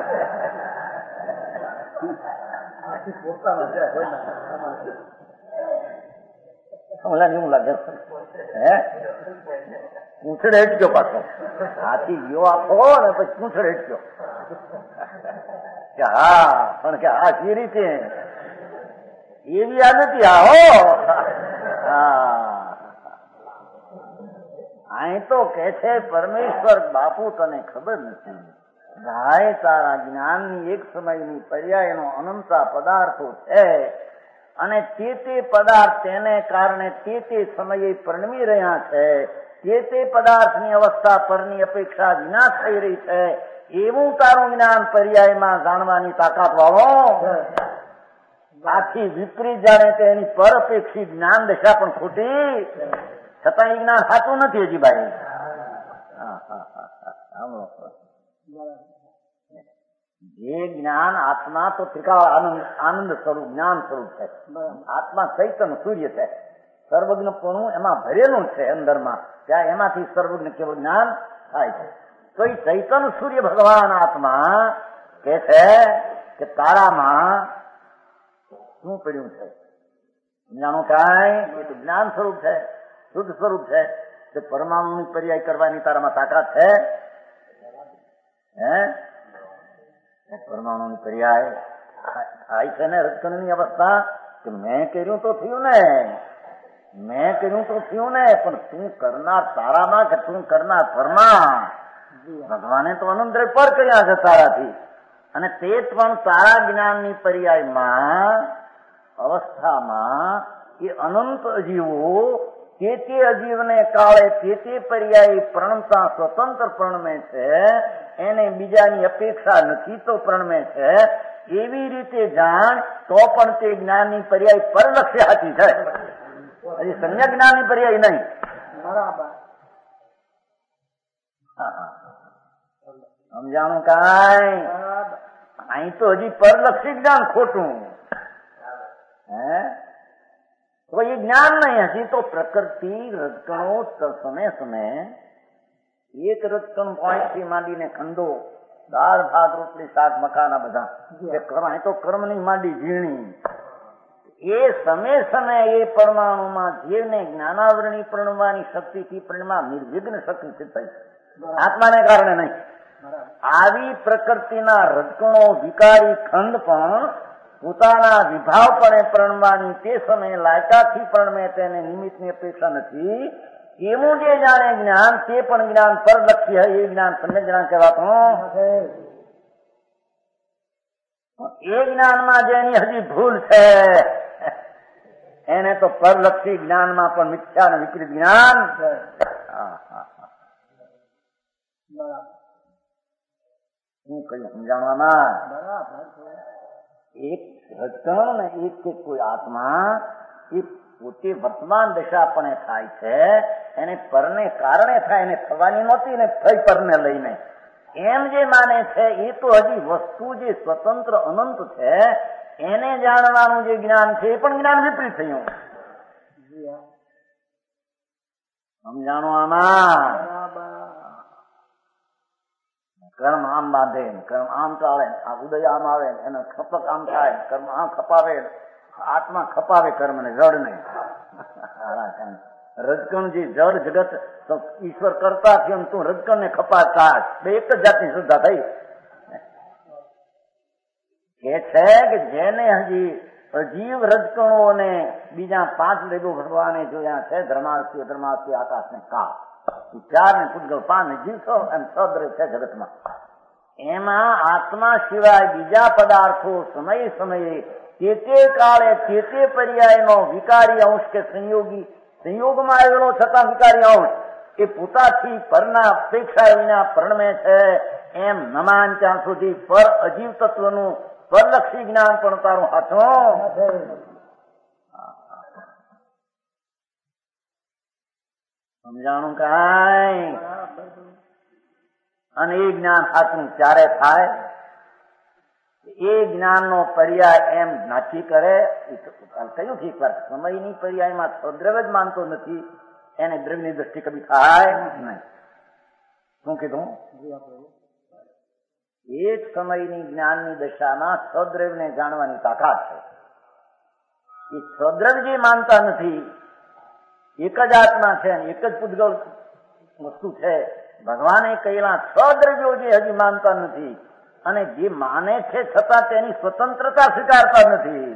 ઓલા એવું લાગે હે પૂંછડે હેઠજો પાછો હાથી ગયો આખો ને પછી પૂંછડે હેઠજો કે હા પણ કે આ સી રીતે એવી આ નથી આ હો. હા અહીં તો કે છે પરમેશ્વર બાપુ તને ખબર નથી ભાઈ તારા જ્ઞાનની એક સમયની પર્યાયનો અનંતા પદાર્થો છે અને તે તે પદાર્થ તેને કારણે તે તે સમયે પરિણમી રહ્યા છે. તે તે પદાર્થની અવસ્થા પરની અપેક્ષા વિના થઈ રહી છે એવું તારું જ્ઞાન પર્યાયમાં જાણવાની તાકાત વાળો. આખી વિપરીત જાણે તે એની પર અપેક્ષિત જ્ઞાન દશા પણ ખોટી છતાં એ જ્ઞાન સાચું નથી હજી ભાઈ. જે જ્ઞાન આત્મા તો ત્રિકાળ આનંદ આનંદ સ્વરૂપ જ્ઞાન સ્વરૂપ છે. આત્મા ચૈતન્ય સૂર્ય છે. સર્વજ્ઞપણું એમાં ભરેલું છે અંદરમાં ત્યાં એમાંથી સર્વજ્ઞ કેવું જ્ઞાન થાય છે. તો એ ચૈતન્ય સૂર્ય ભગવાન આત્મા કે છે કે તારામાં શું પડ્યું છે જાણો કાંઈ એ તો જ્ઞાન સ્વરૂપ છે શુદ્ધ સ્વરૂપ છે. તે પરમાણુની પર્યાય કરવાની તારામાં તાકાત છે હે પરમાણુની પર્યાય થાય છે ને રજકણની અવસ્થા કે મેં કર્યું તો થયું ને મેં કર્યું તો થયું ને પણ તું કરનાર તારામાં કે તું કરનાર પરમાં ભગવાને તો અનંત પર કર્યા છે તારાથી અને તે પણ તારા જ્ઞાનની પર્યાયમાં અવસ્થામાં એ અનંત અજીવો તે તે અજીવને કાળે તે તે પર્યાય પ્રણમતા સ્વતંત્ર પ્રણમે છે એને બીજાની અપેક્ષા નથી તો પ્રણમે છે. એવી રીતે જાણ તો પણ તે જ્ઞાનની પર્યાય પરલક્ષ્ય હતી છે હજી સંજ્ઞા જ્ઞાનની પર્યાય નહીં. બરાબર સમજાણું કાંઈ અહીં તો હજી પરલક્ષી જ્ઞાન ખોટું હે તો એ જ્ઞાન નહીં હજી તો પ્રકૃતિ રજકણો સમય સમય એક રજકણ પોઈન્ટ થી માંડીને ખંડો દાળ ભાત રોટલી શાક મકાના બધા અહીં તો કર્મની માંડી ઝીણી એ સમય સમય એ પરમાણુમાં જીવને જ્ઞાનાવરણી પ્રણવાની શક્તિથી પરિણમાં નિર્વિઘ્ન શક્તિ સિદ્ધ થઈ આત્માને કારણે નહીં. આવી પ્રકૃતિના રજકણો વિકારી ખંડ પણ પોતાના વિભાવપણે પ્રણવાની તે સમયે લાયકાતથી પ્રણમે તેને નિમિત્તની અપેક્ષા નથી. એવું જે જાણે જ્ઞાન તે પણ જ્ઞાન પરલક્ષી એ જ્ઞાન સમ્યક જ્ઞાન કહેવાતું. એ જ્ઞાનમાં જેની હજી ભૂલ છે એને તો પરલક્ષી જ્ઞાનમાં પણ મિથ્યા અને વિપરીત જ્ઞાન. શું કહ્યું સમજાવવામાં? એક રજકણ ને એક કે કોઈ આત્મા એ પોતે વર્તમાન દશાપણે થાય છે એને પરને કારણે થાય એને થવાની નહોતી ને થઈ પરને લઈને એમ જે માને છે એ તો હજી વસ્તુ જે સ્વતંત્ર અનંત છે એને જાણવાનું જે જ્ઞાન છે એ પણ જ્ઞાન વિપરીત થયું. સમજાણું આમાં? કર્મ આમ બાંધે કર્મ આમ ચાલે આ ઉદય આમ આવે એને ખપક આમ થાય કર્મ આમ ખપાવે આત્મા ખપાવે કર્મ ને જડ નહીં. રજકણ જે જડ જગત તો ઈશ્વર કરતા થયો તું રજકણ ને ખપાતા બે એક જ જાતની શુદ્ધા થઈ. કે છે કે જેને હજી અજીવ રજકણોને બીજા પાંચ લેગો ભગવાને જોયા છે ધર્માર્થી ધર્માર્થી આકાશ ને કા ચાર ને પૂતગલ પાંચ ને જીવશો એમ સદ્ર છે જગતમાં. એમાં આત્મા સિવાય બીજા પદાર્થો સમય સમયે તે તે કાળે તે તે પર્યાયનો વિકારી અંશ કે સંયોગી સંયોગમાં આવેલો છતાં વિકારી અંશ એ પોતાથી પરના અપેક્ષા વિના પરણમે છે એમ નમાન ત્યાં સુધી પર અજીવ તત્વનું પરલક્ષી જ્ઞાન પણ તારું હાથું સમજાણું કાંઈ. અને એ જ્ઞાન હાથું ત્યારે થાય એ જ્ઞાનનો પર્યાય એમ નાચી કરે કયું ઠીક વાત સમયની પર્યાયમાં દ્રવ્ય જ માનતો નથી એને દ્રવ્યની દ્રષ્ટિ કભી થાય નહીં. શું કીધું? એક સમયની જ્ઞાનની દશામાં સદ્રવ્યને જાણવાની તાકાત છે. એ સદ્રવ્ય જે માનતા નથી એક જ આત્મા છે એક જ પૂતગલ વસ્તુ છે. ભગવાને કહેલા સદ્રવ્યો જે હજી માનતા નથી અને જે માને છે છતાં તેની સ્વતંત્રતા સ્વીકારતા નથી.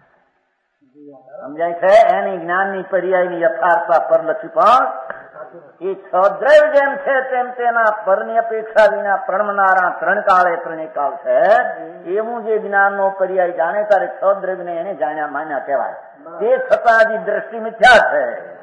સમજાય છે? એની જ્ઞાનની પર્યાયની યથાર્થતા પરલક્ષી પણ એ સદ્રવ્ય જેમ છે તેમ તેના પરની અપેક્ષા વિના પ્રણમનારા ત્રણ કાળે ત્રણેય કાળ છે. એવું જે જ્ઞાનનો પર્યાય જાણે ત્યારે સદ્રવ્યને એને જાણ્યા માન્યા કહેવાય. તે છતાં હજી દ્રષ્ટિ મિથ્યા છે.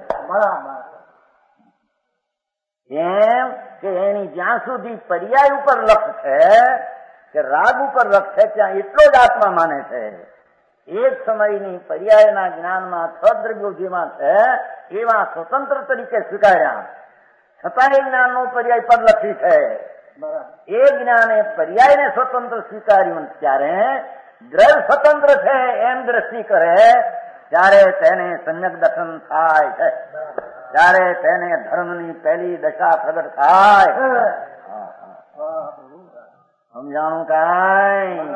એમ કે એની જ્યાં સુધી પર્યાય ઉપર લક્ષ છે કે રાગ ઉપર લક્ષ છે ત્યાં એટલો જ આત્મા માને છે. એક સમયની પર્યાયના જ્ઞાનમાં સદ્રવ્યો જેમાં છે એવા સ્વતંત્ર તરીકે સ્વીકાર્યા છતાં એ જ્ઞાનનો પર્યાય પરલક્ષી છે. એ જ્ઞાને પર્યાયને સ્વતંત્ર સ્વીકાર્યું ત્યારે દ્રવ્ય સ્વતંત્ર છે એમ દ્રષ્ટિ કરે ત્યારે તેને સમ્યક દર્શન થાય છે. ત્યારે તેને ધર્મની પહેલી દશા પ્રગટ થાય. સમજાણું કાંઈ?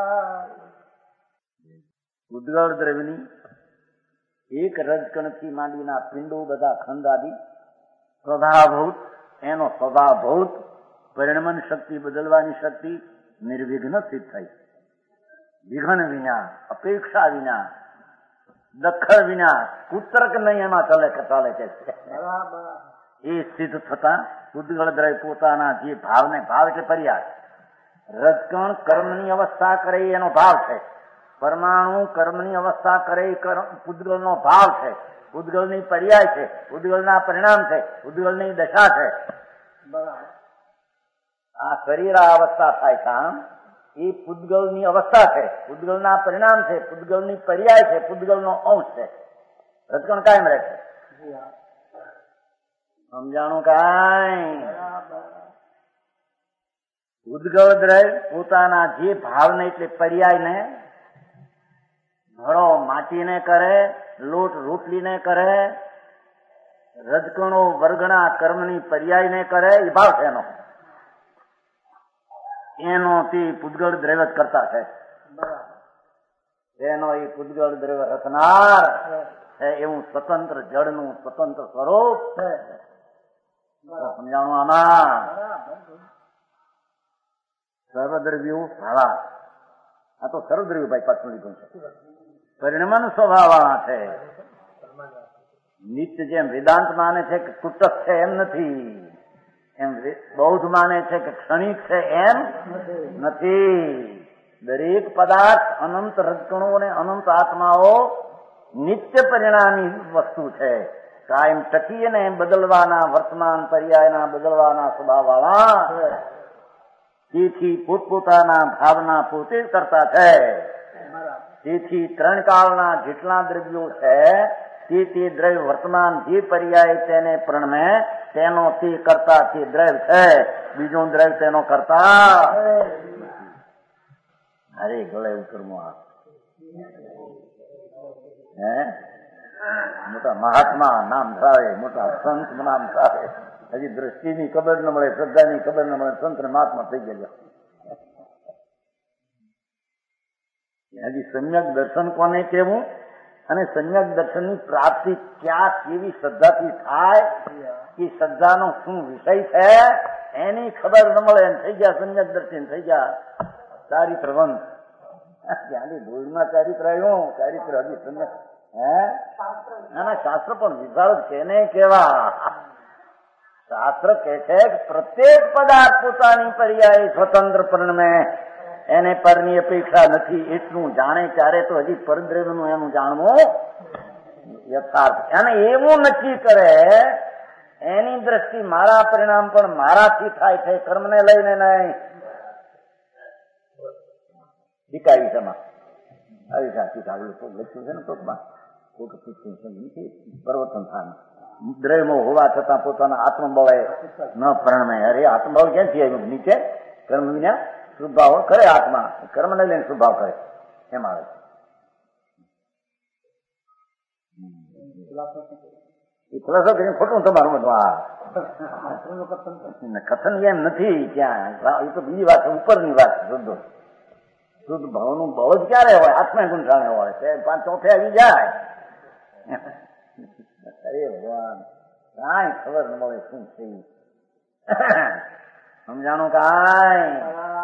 ઉદ્ગળ દ્રવ્યની એક રજકણથી માંડીના પિંડો બધા ખંડાદી સ્વભાવભૂત એનો સ્વભાવભૂત પરિણમન શક્તિ બદલવાની શક્તિ નિર્વિઘ્ન સિદ્ધ થઈ. વિઘ્ન વિના અપેક્ષા વિના દખલ વિના પુત્રક નહીં એમાં ચાલે ચાલે છે. એ સિદ્ધ થતા ઉદ્ગળ દ્રવ્ય પોતાના જે ભાવને ભાવ એટલે પર્યાય રજકણ કર્મની અવસ્થા કરે એનો ભાવ છે. પરમાણુ કર્મની અવસ્થા કરે પૂતગલનો ભાવ છે. પૂતગલની પર્યાય છે. પૂતગલના પરિણામ છે. પૂતગલની દશા છે. આ શરીર અવસ્થા થાય કામ એ પૂતગલની અવસ્થા છે. પૂતગલના પરિણામ છે. પૂતગલની પર્યાય છે. પૂતગલનો અંશ છે. રજકણ કાયમ રહે છે. સમજાણું કાંઈ? ઉદ્ગળ દ્રવ્ય પોતાના જે ભાવને એટલે પર્યાયને ઘડો માટીને કરે લોટ રોટલીને કરે રજકણો વર્ગના કર્મની પર્યાયને કરે એ ભાવ છે એનો એનો તે પૂતગળ દ્રવ્ય જ કરતા છે. એનો એ પૂતગળ દ્રવ્ય રચનાર છે એવું સ્વતંત્ર જળનું સ્વતંત્ર સ્વરૂપ છે. સમજાણું? આમાં સર્વદ્રવ્યો ભાવા આ તો સર્વદ્રવ્યો ભાઈ પાછું લીધું છે. પરિણમન સ્વભાવ વાળા છે. નિત્ય જેમ વેદાંત માને છે કે તૂટક છે એમ નથી. એમ બૌદ્ધ માને છે કે ક્ષણિક છે એમ નથી. દરેક પદાર્થ અનંત રજકણો અને અનંત આત્માઓ નિત્ય પરિણામી વસ્તુ છે. કાયમ ટકી અને બદલવાના વર્તમાન પર્યાયના બદલવાના સ્વભાવ વાળા. તેથી પોતપોતાના ભાવના પોતે જ કરતા છે. તેથી ત્રણ કાળના જેટલા દ્રવ્યો છે તે તે દ્રવ્ય વર્તમાન જે પર્યાય તેને પ્રણમે તેનો તે કરતા તે દ્રવ્ય છે. બીજું દ્રવ્ય તેનો કરતા અરે ગળે ઉતરવું હે મોટા મહાત્મા નામ થાય મોટા સંત નામ થાય હજી દ્રષ્ટિની ખબર ન મળે શ્રદ્ધાની ખબર ન મળે સંત ને મહાત્મા થઈ ગયા. હજી સમ્યક દર્શન કોને કેવું અને સમ્યક દર્શનની પ્રાપ્તિ ક્યાં કેવી શ્રદ્ધાથી થાય એ શ્રદ્ધાનો શું વિષય છે એની ખબર ન મળે થઈ ગયા સમ્યક દર્શન થઈ ગયા ચારિત્રવંત. ત્યાંથી ભૂલમાં ચારિત્ર આવ્યું ચારિત્ર હજી સમ્યક હે ના શાસ્ત્ર પણ વિભાગ કેને કેવા શાસ્ત્ર કે છે કે પ્રત્યેક પદાર્થ પોતાની પર્યાય સ્વતંત્ર પરિણમે એને પરની અપેક્ષા નથી એટલું જાણે ત્યારે તો હજી પરદ્રવ્યનું એનું જાણવું યથાર્થ. અને એવું નક્કી કરે એની દ્રષ્ટિ મારા પરિણામ પણ મારાથી થાય છે, કર્મને લઈને નહીં. દીકાવી તેમાં આવી સાચી કાગળ તો લખ્યું છે ને ટોકમાં પ્રવર્તન થાય દ્રવ્યમો હોવા છતાં પોતાના આત્મબળે ન પરણે. અરે આત્મભાવ ક્યાંથી આવ્યું? નીચે કર્મ વિના શુભાવ કરે આત્મા, કર્મને લઈને શુભાવ કરે એમ આવે છે. એ ખુલાસો કરીને ખોટું તમારું બધું આ કથન એમ નથી ત્યાં. એ તો બીજી વાત, ઉપરની વાત. શુદ્ધ શુદ્ધ ભાવનું બહુ જ ક્યારે હોય? આત્મા ગુંઠાણે હોય છે, પાંચ ચોથે આવી જાય. અરે ભગવાન, કાંઈ ખબર ન મળે શું છે સમજાણું કાંઈ.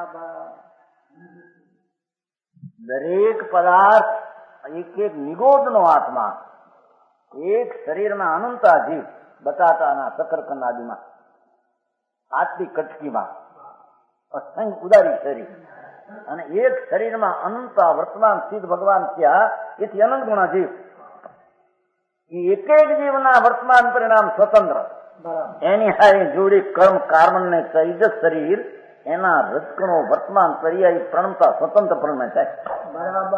દરેક પદાર્થ એક એક નિગોદનો આત્મા, એક શરીરમાં અનંતા જીવ, બટાટાના શકરકંદાદીમાં, આટલી કટકીમાં અસંખ્ય ઉદારી શરીર, અને એક શરીરમાં અનંતા વર્તમાન સિદ્ધ ભગવાન થયા, એથી અનંત ગુણા જીવ. એક એક જીવના વર્તમાન પરિણામ સ્વતંત્ર. એની હારી જોડી કર્મ કાર્મન ને સહિત શરીર એના રજકણો વર્તમાન પર્યાય પ્રણતા સ્વતંત્ર પ્રણમે થાય. બરાબર.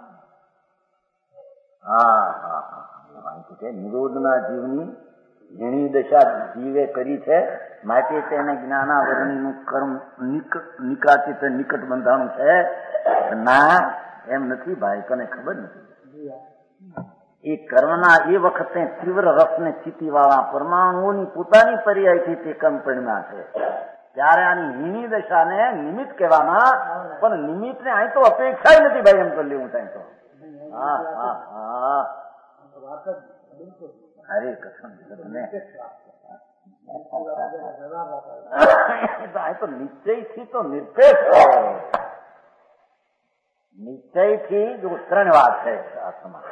હા હા હા નિરોધના જીવની જેની દશા જીવે કરી છે, માટે તેને જ્ઞાનાવરણીનું કર્મ નિકાચિત નિકટ બંધાણું છે. ના, એમ નથી ભાઈ, તને ખબર નથી. એ કર્મના એ વખતે તીવ્ર રસને ચિત્તી વાળા પરમાણુઓની પોતાની પર્યાયથી તે કર્મ પરિણામ છે. ત્યારે આની હીની દશાને નિમિત્ત કહેવામાં, પણ નિમિત્તને અહીં તો અપેક્ષા નથી ભાઈ, એમ કરી લેવું થાય તો. હા હા હા હરે કૃષ્ણ. તો નિશ્ચયથી તો નિરપેક્ષ, નિશ્ચયથી જો ત્રણ વાત છે આત્મા,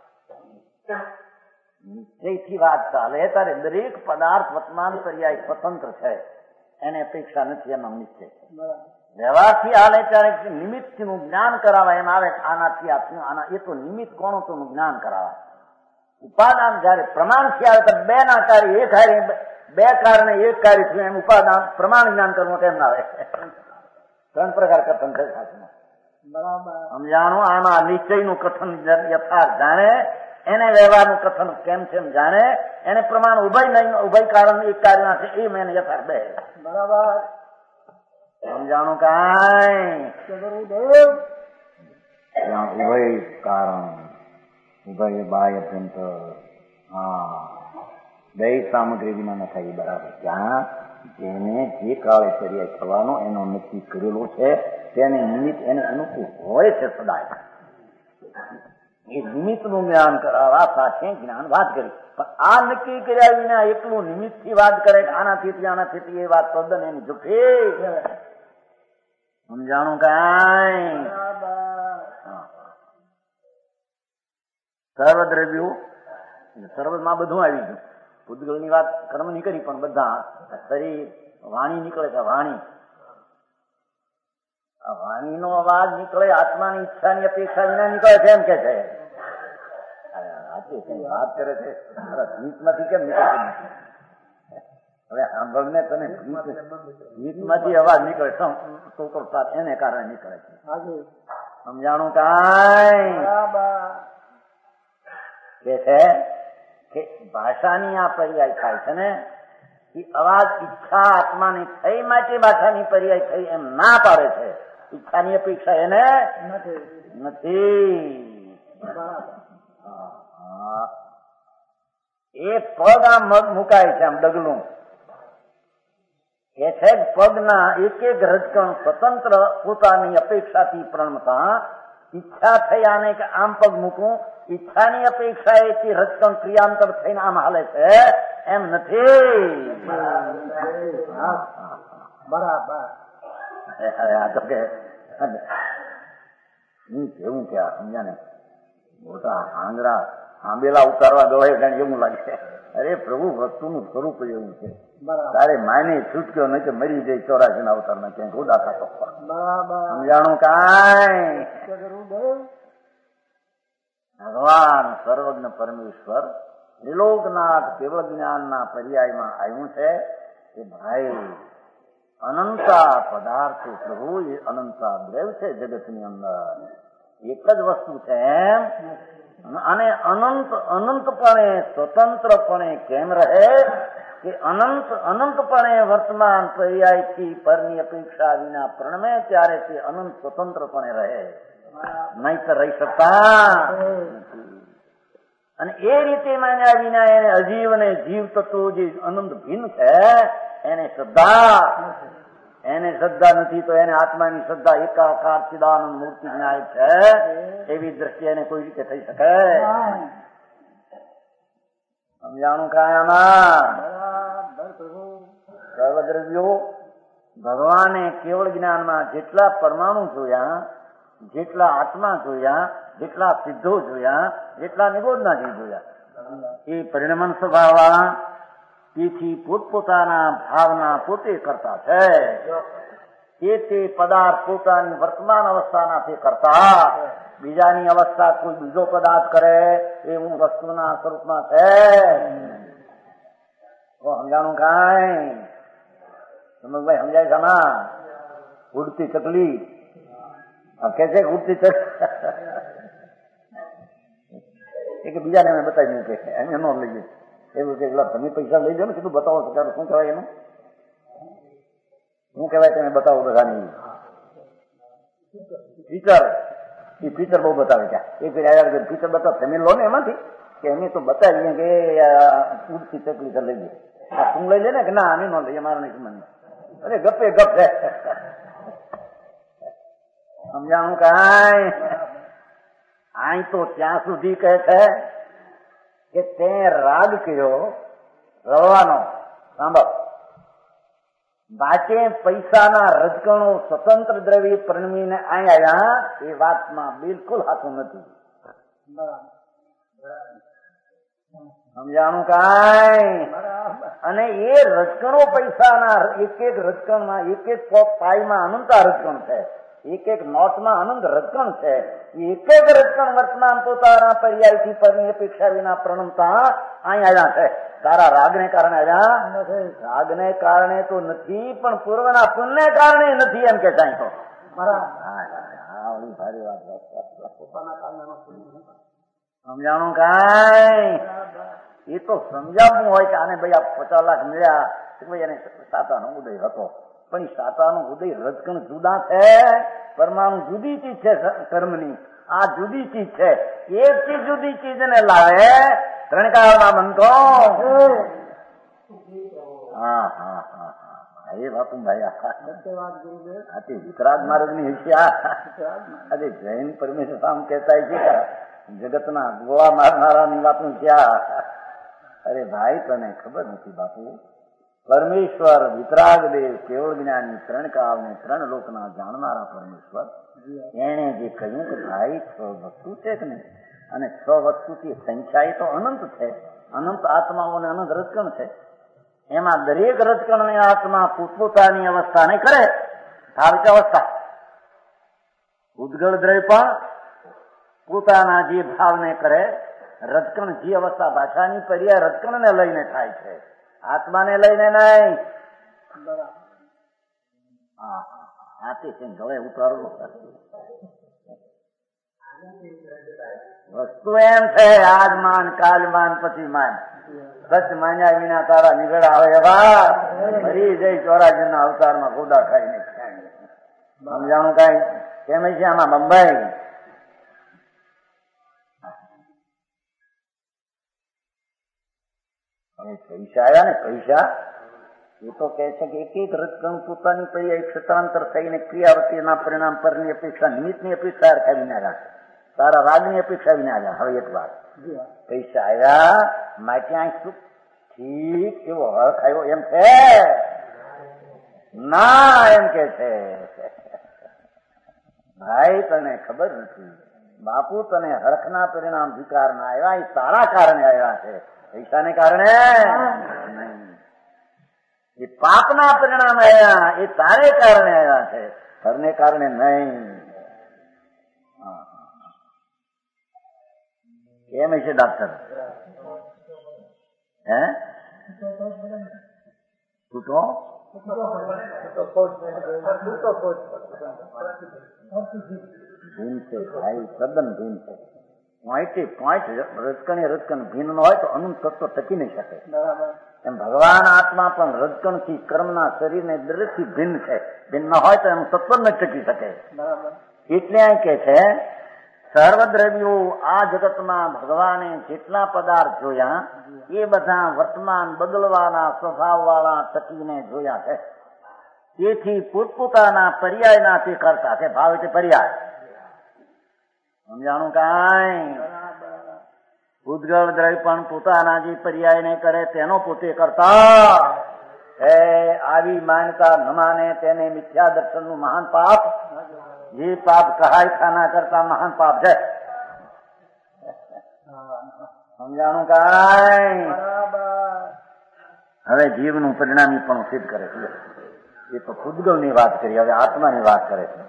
નિશ્ચયથી વાત ચાલે ત્યારે દરેક પદાર્થ વર્તમાન પર્યાય સ્વતંત્ર છે, એને અપેક્ષા નથી, એમાં નિશ્ચય. વ્યવહારથી હાલે ત્યારે નિમિત્તનું જ્ઞાન કરાવાય એમ આવે, આનાથી આ થયું, આના એ તો નિમિત્ત કોણ તો જ્ઞાન કરાવાય. ઉપાદાન જયારે પ્રમાણથી આવે તો બે ના કાર્ય એક હારે, બે કારણે એક કાર્ય થયું, એમ ઉપાદાન પ્રમાણ જ્ઞાન કરવું કેમ ના આવે? ત્રણ પ્રકાર કથન છે શાસ્ત્રમાં. બરાબર સમજાણું. આમાં નિશ્ચયનું કથન યથાર્થ જાણે, એને વ્યવહારનું કથન કેમ છે એમ જાણે, એને પ્રમાણ ઉભય નહીં, ઉભય કારણ એક કાર્ય છે એ મેં યથાર્થ બે. બરાબર સમજાણું કાંઈ? ઉભય કારણ, ઉભય બાહ્ય અભ્યંતર, હા દૈહિક સામગ્રી વિના ન થાય. બરાબર. ત્યાં જેને જે કાળે પર્યાય થવાનો એનો નક્કી કરેલો છે, તેને નિમિત્ત એને અનુકૂળ હોય છે સદાય. એ નિમિત્તનું જ્ઞાન કરાવવા સાથે જ્ઞાન વાત કરી, પણ આ નક્કી કર્યા વિના એકલું નિમિત્તથી વાત કરે, આનાથી આનાથી એ વાત તદ્દન એની જુઠી. સમજાણું કાંઈ? સર્વદ્રવ્યો, સર્વમાં બધું આવી ગયું. પૂતગલની વાત કર્મ ની કરી, પણ બધા શરીર, વાણી નીકળે છે. વાણી વાણીનો અવાજ નીકળે, આત્માની ઈચ્છાની અપેક્ષા વિના નીકળે છે એમ કે છે. વાત કરે છે ગીતમાંથી કેમ નીકળે? હવે સાંભળને તને ગીતમાંથી અવાજ નીકળે એને કારણે નીકળે છે. સમજાણું કાંઈ? કે છે કે ભાષાની આ પર્યાય થાય છે ને, એ અવાજ ઈચ્છા આત્માની થઈ માટે ભાષાની પર્યાય થઈ એમ ના પાડે છે. ઈચ્છાની અપેક્ષા એને નથી. એ પગ આમ મગ મુકાય છે, આમ ડગલું કે છે પગના એક એક રજકણ સ્વતંત્ર પોતાની અપેક્ષાથી પ્રણમતા ઈચ્છા થઈ આને કે આમ પગ મૂકવું, ઈચ્છાની અપેક્ષા એથી રજકણ ક્રિયાંતર થઈને આમ હાલે છે એમ નથી. બરાબર. આ તો કે કેવું કે સમજ્યા ને, મોટા આંગળા આંબેલા ઉતારવા દોડે એવું લાગે. અરે પ્રભુ વસ્તુનું સ્વરૂપ એવું છે. તારે માને છૂટક્યો નહીં કે મરી જાય ચોરાસી ના અવતારમાં ક્યાંક ઉડા થતો. સમજાણું કાંઈ? ભગવાન સર્વજ્ઞ પરમેશ્વર ત્રિલોકનાથ કેવળ જ્ઞાનના પર્યાયમાં આવ્યું છે કે ભાઈ અનંતા પદાર્થો પ્રભુ એ અનંતા દ્રવ છે જગતની અંદર, એક જ વસ્તુ છે એમ. અને અનંત અનંતપણે સ્વતંત્રપણે કેમ રહે કે અનંત અનંતપણે વર્તમાન પર્યાયથી પરની અપેક્ષા વિના પ્રણમે ત્યારે તે અનંત સ્વતંત્રપણે રહે, નહીતર રહી શકતા. અને એ રીતે માન્યા વિના એને અજીવ અને જીવ તત્વો જે અનંત ભિન્ન છે એને શ્રદ્ધા એને શ્રદ્ધા નથી તો એને આત્માની શ્રદ્ધા એકાકાર ચિદાનંદ મૂર્તિ જ્ઞાય છે એવી દ્રષ્ટિ એને કોઈ રીતે થઈ શકે? સમજાણું કાયામાં સર્વદ્રવ્યો ભગવાને કેવળ જ્ઞાનમાં જેટલા પરમાણુ જોયા, જેટલા આત્મા જોયા, જેટલા સિદ્ધો જોયા, જેટલા નિબોધનાજી જોયા, એ પરિણમન સ્વભાવ તેથી પોતપોતાના ભાવના પોતે કરતા છે. તે તે પદાર્થ પોતાની વર્તમાન અવસ્થાના તે કરતા, બીજાની અવસ્થા કોઈ બીજો પદાર્થ કરે એ હું વસ્તુના સ્વરૂપમાં છે. સમજાણું કાંઈ? સમજભાઈ સમજાય છે ના? ઉડતી ચકલી કે છે ઉડતી ચકલી એ કે બીજાને અમે બતાવી કે એને ન લઈએ એવું કે તમે પૈસા લઈ જાઓ ને કીધું બતાવો છો ત્યારે શું કહેવાય એનું? શું કહેવાય તમે બતાવો બધાની? ફીચર. એ ફીચર બહુ બતાવે છે. એ ફીચર બતાવો તમે લો ને એમાંથી કે અમે તો બતાવીએ કે ઉડતી ચકલી લઈ લઈએ. આ શું લઈ લે ને કે ના અમે ન લઈએ, મારે નહીં મને. અરે ગપે ગપ છે. સમજાણું કાંઈ? અહીં તો ત્યાં સુધી કહે છે કે તે રાગ કર્યો રવાનો. સાંભળ, બાચે પૈસાના રજકણો સ્વતંત્ર દ્રવ્ય પરણવીને આવ્યા એ વાતમાં બિલકુલ હાથું નથી. સમજાણું કાંઈ? અને એ રજકણો પૈસાના એક એક રજકણમાં એક એક પાઈમાં અનંતા રજકણ છે, એક એક નોટમાં અનંત રજકણ છે. એક એક રજકણ વર્તમાન પોતાના પર્યાયથી પરની અપેક્ષા વિના પ્રણમતા અહીં આવ્યા છે. તારા રાગને કારણે આવ્યા? રાગને કારણે તો નથી, પણ પૂર્વના પુણ્યને કારણે નથી એમ કે સાંઈ તો. સારી વાત. સમજાણું કાંઈ? એ તો સમજાવવું હોય કે આને ભાઈ આ પચાસ લાખ મળ્યા ભાઈ એને સાતાનો ઉદય હતો, પણ એ સાતાનો ઉદય રજકણ જુદા છે, પરમાણુ જુદી ચીજ છે કર્મની, આ જુદી ચીજ છે. એક ચીજ જુદી ચીજને લાવે ત્રણકાળમાં બનતો. હા હા હા હા એ બાપુ ભાઈ આથી વિતરાગ મહારાજ ની હિસ્યા આજે જૈન પરમેશ્વર સામ કહેતા છે જગતના ગોળા મારનારાની વાતું ક્યાં? અરે ભાઈ તને ખબર નથી બાપુ, પરમેશ્વર વિતરાગ દેવ કેવળ જ્ઞાની ત્રણ કાળ ને ત્રણ લોકના જાણનારા પરમેશ્વર એને જે કહ્યું કે ભાઈ છ વસ્તુ છે કે નહીં, અને છ વસ્તુથી સંખ્યા એ તો અનંત છે, અનંત આત્માઓને અનંત રજકણ છે. એમાં દરેક રજકણની આત્મા પોતપોતાની અવસ્થા નહીં કરે, ભાવિક અવસ્થા ઉદ્ગળ દ્રવ્ય પણ પોતાના જે ભાવને કરે. રજકણ જે અવસ્થા ભાષાની પર્યાય રજકણને લઈને થાય છે, આત્માને લઈને નહીં. હાથી છે હવે ઉતારો વસ્તુ એમ છે આજ માન કાલ માન પછી માન, સચ માન્યા વિના તારા નીકળા આવે એવા ફરી જઈ ચોરાજીના અવતારમાં ગોદા ખાઈને. સમજાણું કઈ? કેમ છે આમાં બંબાઈ? પૈસા આવ્યા ને પૈસા એ તો કહે છે કે એક એક રજકણ પોતાની પર્યાય ક્ષેત્રાંતર થઈને ક્રિયાવતીના પરિણામ પરની અપેક્ષા નિમિત્તની અપેક્ષા વિના આવ્યા, તારા રાગની અપેક્ષા વિના આવ્યા. હવે એક વાત, પૈસા આવ્યા માટે શું ઠીક એવો હક આવ્યો એમ છે ના? એમ કે છે ભાઈ તને ખબર નથી બાપુ, તને હરખના પરિણામ વિકારના આવ્યા એ તારા કારણે આવ્યા છે, પૈસાને કારણે નહીં. એ પાપના પરિણામ આવ્યા એ તારે કારણે આવ્યા છે, ઘરને કારણે નહીં. કેમ છે ડાક્ટર? है छूटो ભીન છે ભાઈ, તદ્દન ભીન છે. પોઈન્ટે પોઈન્ટ રજકણે રજકણ ભીન ન હોય તો અનંત તત્વ ટકી નહીં શકે. એમ ભગવાન આત્મા પણ રજકણથી કર્મના શરીરને દરેકથી ભિન્ન છે. ભિન્ન ન હોય તો એનું તત્વ ન ટકી શકે. એટલે કે છે સર્વદ્રવ્યો આ જગતમાં ભગવાને જેટલા પદાર્થ જોયા એ બધા વર્તમાન બદલવાના સ્વભાવવાળા ટકીને જોયા છે. તેથી પોતપોતાના પર્યાયના તે કરતા છે. ભાવ એટલે પર્યાય. સમજાણું કાંઈ? ભૂતગળ દ્રવ્ય પણ પોતાના જે પર્યાયને કરે તેનો પોતે કરતા હે. આવી માન્યતા ન માને તેને મિથ્યા દર્શનનું મહાન પાપ, જે પાપ કહાય ખાના કરતા મહાન પાપ છે. સમજાણું કાંઈ? હવે જીવનું પરિણામી પણ સિદ્ધ કરે છે. એ તો ભૂતગળની વાત કરી, હવે આત્માની વાત કરે છે.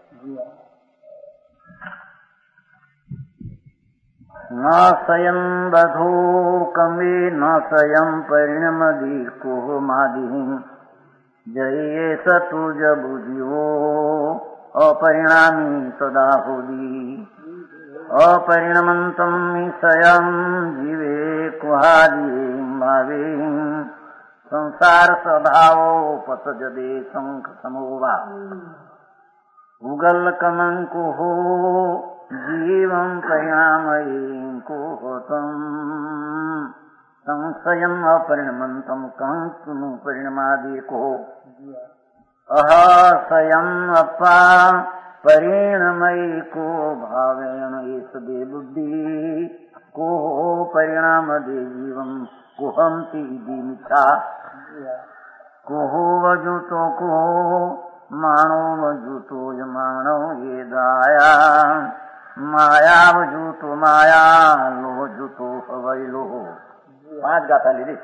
ન સ્વયં બધો કમે ન સ્વયં પરિણમદી કોહમાદી જઈએ સતુજ બુદ્ધિઓ અપરિણામી સદાહુદી અપરિણમંતમ સ્વયં જીવે કુહાદી ભાવે સંસાર સ્વભાવો પસજદે શંખ સમોવા ઉગલ કમંકુહો જીવં પરિણામયીં કોહતમ સંશયમ અપરિણમંતમ કંકનું પરિણમાદેકો અહસયમ અપા પરિણમયી કો ભાવેણ એસદે બુદ્ધિ કોહો પરિણામદે જીવમ કોહંતી દિમિથા કોહો વજુતો કોહો માણો વજુતો યમાણો એ દાયા માયા વજુતો માયા લો જુતો હવૈલો. પાંચ ગાથા લીધી.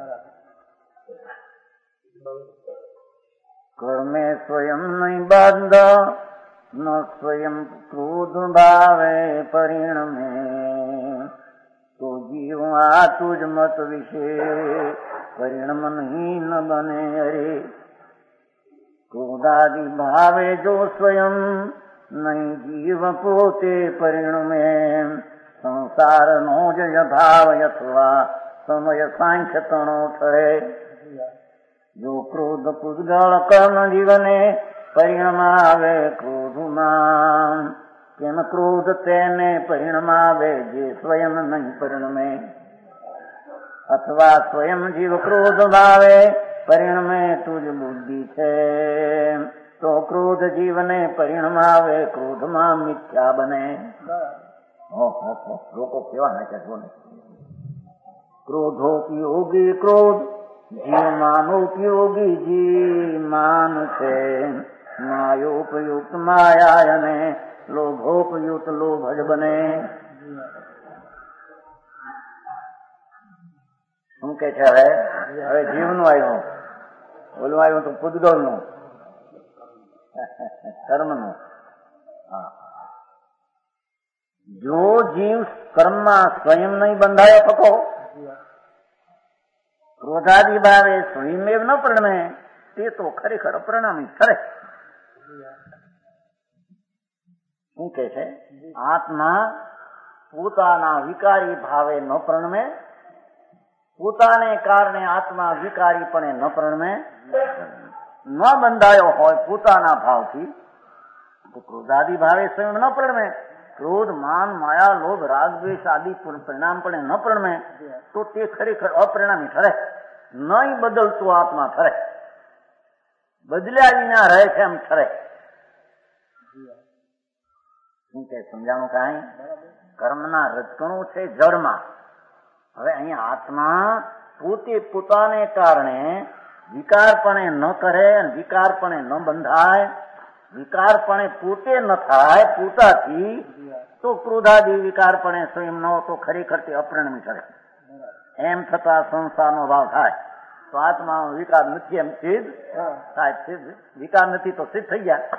કર્મે સ્વયં નહીં બાંધ ન સ્વયં ક્રોધ ભાવે પરિણમે તો જીવ આ તુજ મત વિશે પરિણમ નહીં ન બને. અરે ક્રોધાદિ ભાવે જો સ્વયં નહીં જીવ પોતે પરિણમે સંસાર નો જ યથાવ યથવા સમય સાંખ્ય તણો ઠરે. જો ક્રોધ પૂતગળ કર્મ જીવને પરિણમાવે ક્રોધમાં કેમ ક્રોધ તેને પરિણમાવે જે સ્વયં નહીં પરિણમે. અથવા સ્વયં જીવ ક્રોધ ભાવે પરિણમે તુજ બુદ્ધિ છે તો ક્રોધ જીવને પરિણમાવે ક્રોધમાં મિથ્યા બને. લોકો કેવા નાખ્યા છો ને. ક્રોધોપયોગી ક્રોધ જીવમાન ઉપયોગી જીમાન છે. માયોપયુક્ત માયા અને લોભોપયુક્ત લોભ જ બને. શું કે છે હવે? હવે જીવનું આવ્યું, ઓલું આવ્યું તો પૂતગળનું, કર્મનું. હા, જો જીવ કર્મમાં સ્વયં નહીં બંધાયો થતો ક્રોધાદિ ભાવે સ્વયંમેવ ન પરિણમે તે તો ખરેખર અપરિણામી ખરે. શું કે છે? આત્મા પોતાના વિકારી ભાવે ન પરિણમે, પોતાને કારણે આત્મા વિકારીપણે ન પરિણમે, ન બંધાયો હોય પોતાના ભાવથી તો ક્રોધાદિ ભાવે સ્વયં ન પરિણમે. ક્રોધ માન માયા લોભ રાગ દ્વેષ આદિ પરિણામપણે ન પરિણમે તો તે ખરેખર અપરિણામી ઠરે. નહીં બદલતું આત્મા ઠરે, બદલ્યા વિના રહે છે એમ ઠરે. શું કે સમજાણું કાંઈ? કર્મના રજકણું છે જળમાં. હવે અહીંયા આત્મા પોતે પોતાને કારણે વિકારપણે ન કરે, વિકારપણે ન બંધાય, વિકારપણે પોતે ન થાય પોતાથી તો ક્રોધાદિ વિકારપણે સ્વયં ન તો ખરેખર તે અપરિણમી ઠરે. એમ છતાં સંસારનો ભાવ થાય તો આત્માનો વિકાર નથી એમ સિદ્ધ થાય. સિદ્ધ વિકાર નથી તો સિદ્ધ થઈ ગયા.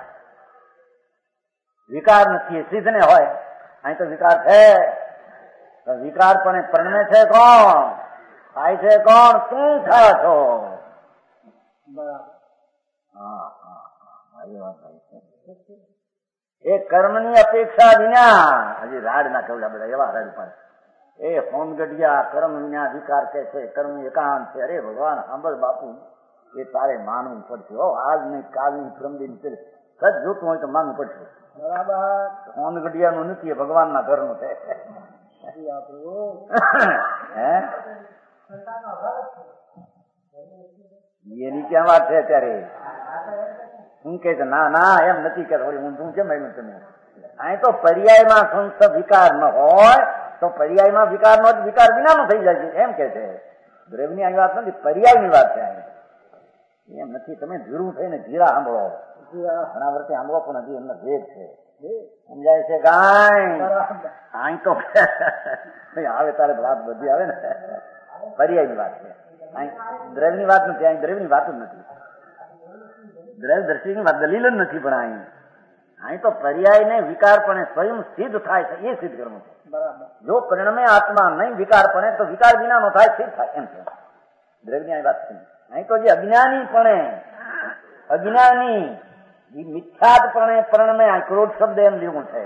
વિકાર નથી એ સિદ્ધ ને હોય. અહીં તો વિકાર છે. વિકારપણે પરિણમે છે કોણ? થાય છે કોણ? તું થા છો. હા હા હા એ વાત છે. એ કર્મની અપેક્ષા વિના હજી રાડ ના કહેલા બધા એવા રાડ પાડે. એ હોમગઢિયા કર્મ વિના વિકાર કે છે, કર્મ એકાંત છે. અરે ભગવાન સાંભળ બાપુ, એ તારે માનવું પડશે. હો આજ નહીં, કાલ નહીં, પ્રમદિન સજ જોતું હોય તો માનવું પડશે. બરાબર. હોમગઢિયા નું નથી, ભગવાન ના ઘર નું છે. એની ક્યાં વાત છે અત્યારે? હું કે છે ના ના એમ નથી કે ઊંધું કેમ આવ્યું તમે? અહીં તો પર્યાયમાં સંસ્થ વિકાર ન હોય તો પર્યાયમાં વિકાર નો વિકાર વિના નો થઈ જાય છે એમ કે છે. દ્રવ્યની આવી વાત નથી, પર્યાયની વાત છે. એમ નથી. તમે ધીરું થઈને ધીરા સાંભળો. ઘણા વર્ષે સાંભળો પણ હજી એમને ભેદ છે. સમજાય છે કાંઈ? અહીં તો આવે તારે વાત બધી આવે ને. પર્યાયની વાત છે. અહીં દ્રવ્યની વાત નથી. અહીં દ્રવ્યની વાત જ નથી. દ્રવ્ય દ્રષ્ટિની વાત દલીલ જ નથી. પણ અહીં અહીં તો પર્યાય ને વિકારપણે સ્વયં સિદ્ધ થાય છે એ સિદ્ધ કરવું છે. જો પરિણમે આત્મા નહીં વિકારપણે તો વિકાર વિના નો થાય, સિદ્ધ થાય એમ છે. દ્રવ્યની વાત છે. અહીં તો જે અજ્ઞાનીપણે અજ્ઞાની મિથ્યાદપણે પરિણમે ક્રોધ શબ્દ એમ લેવું છે.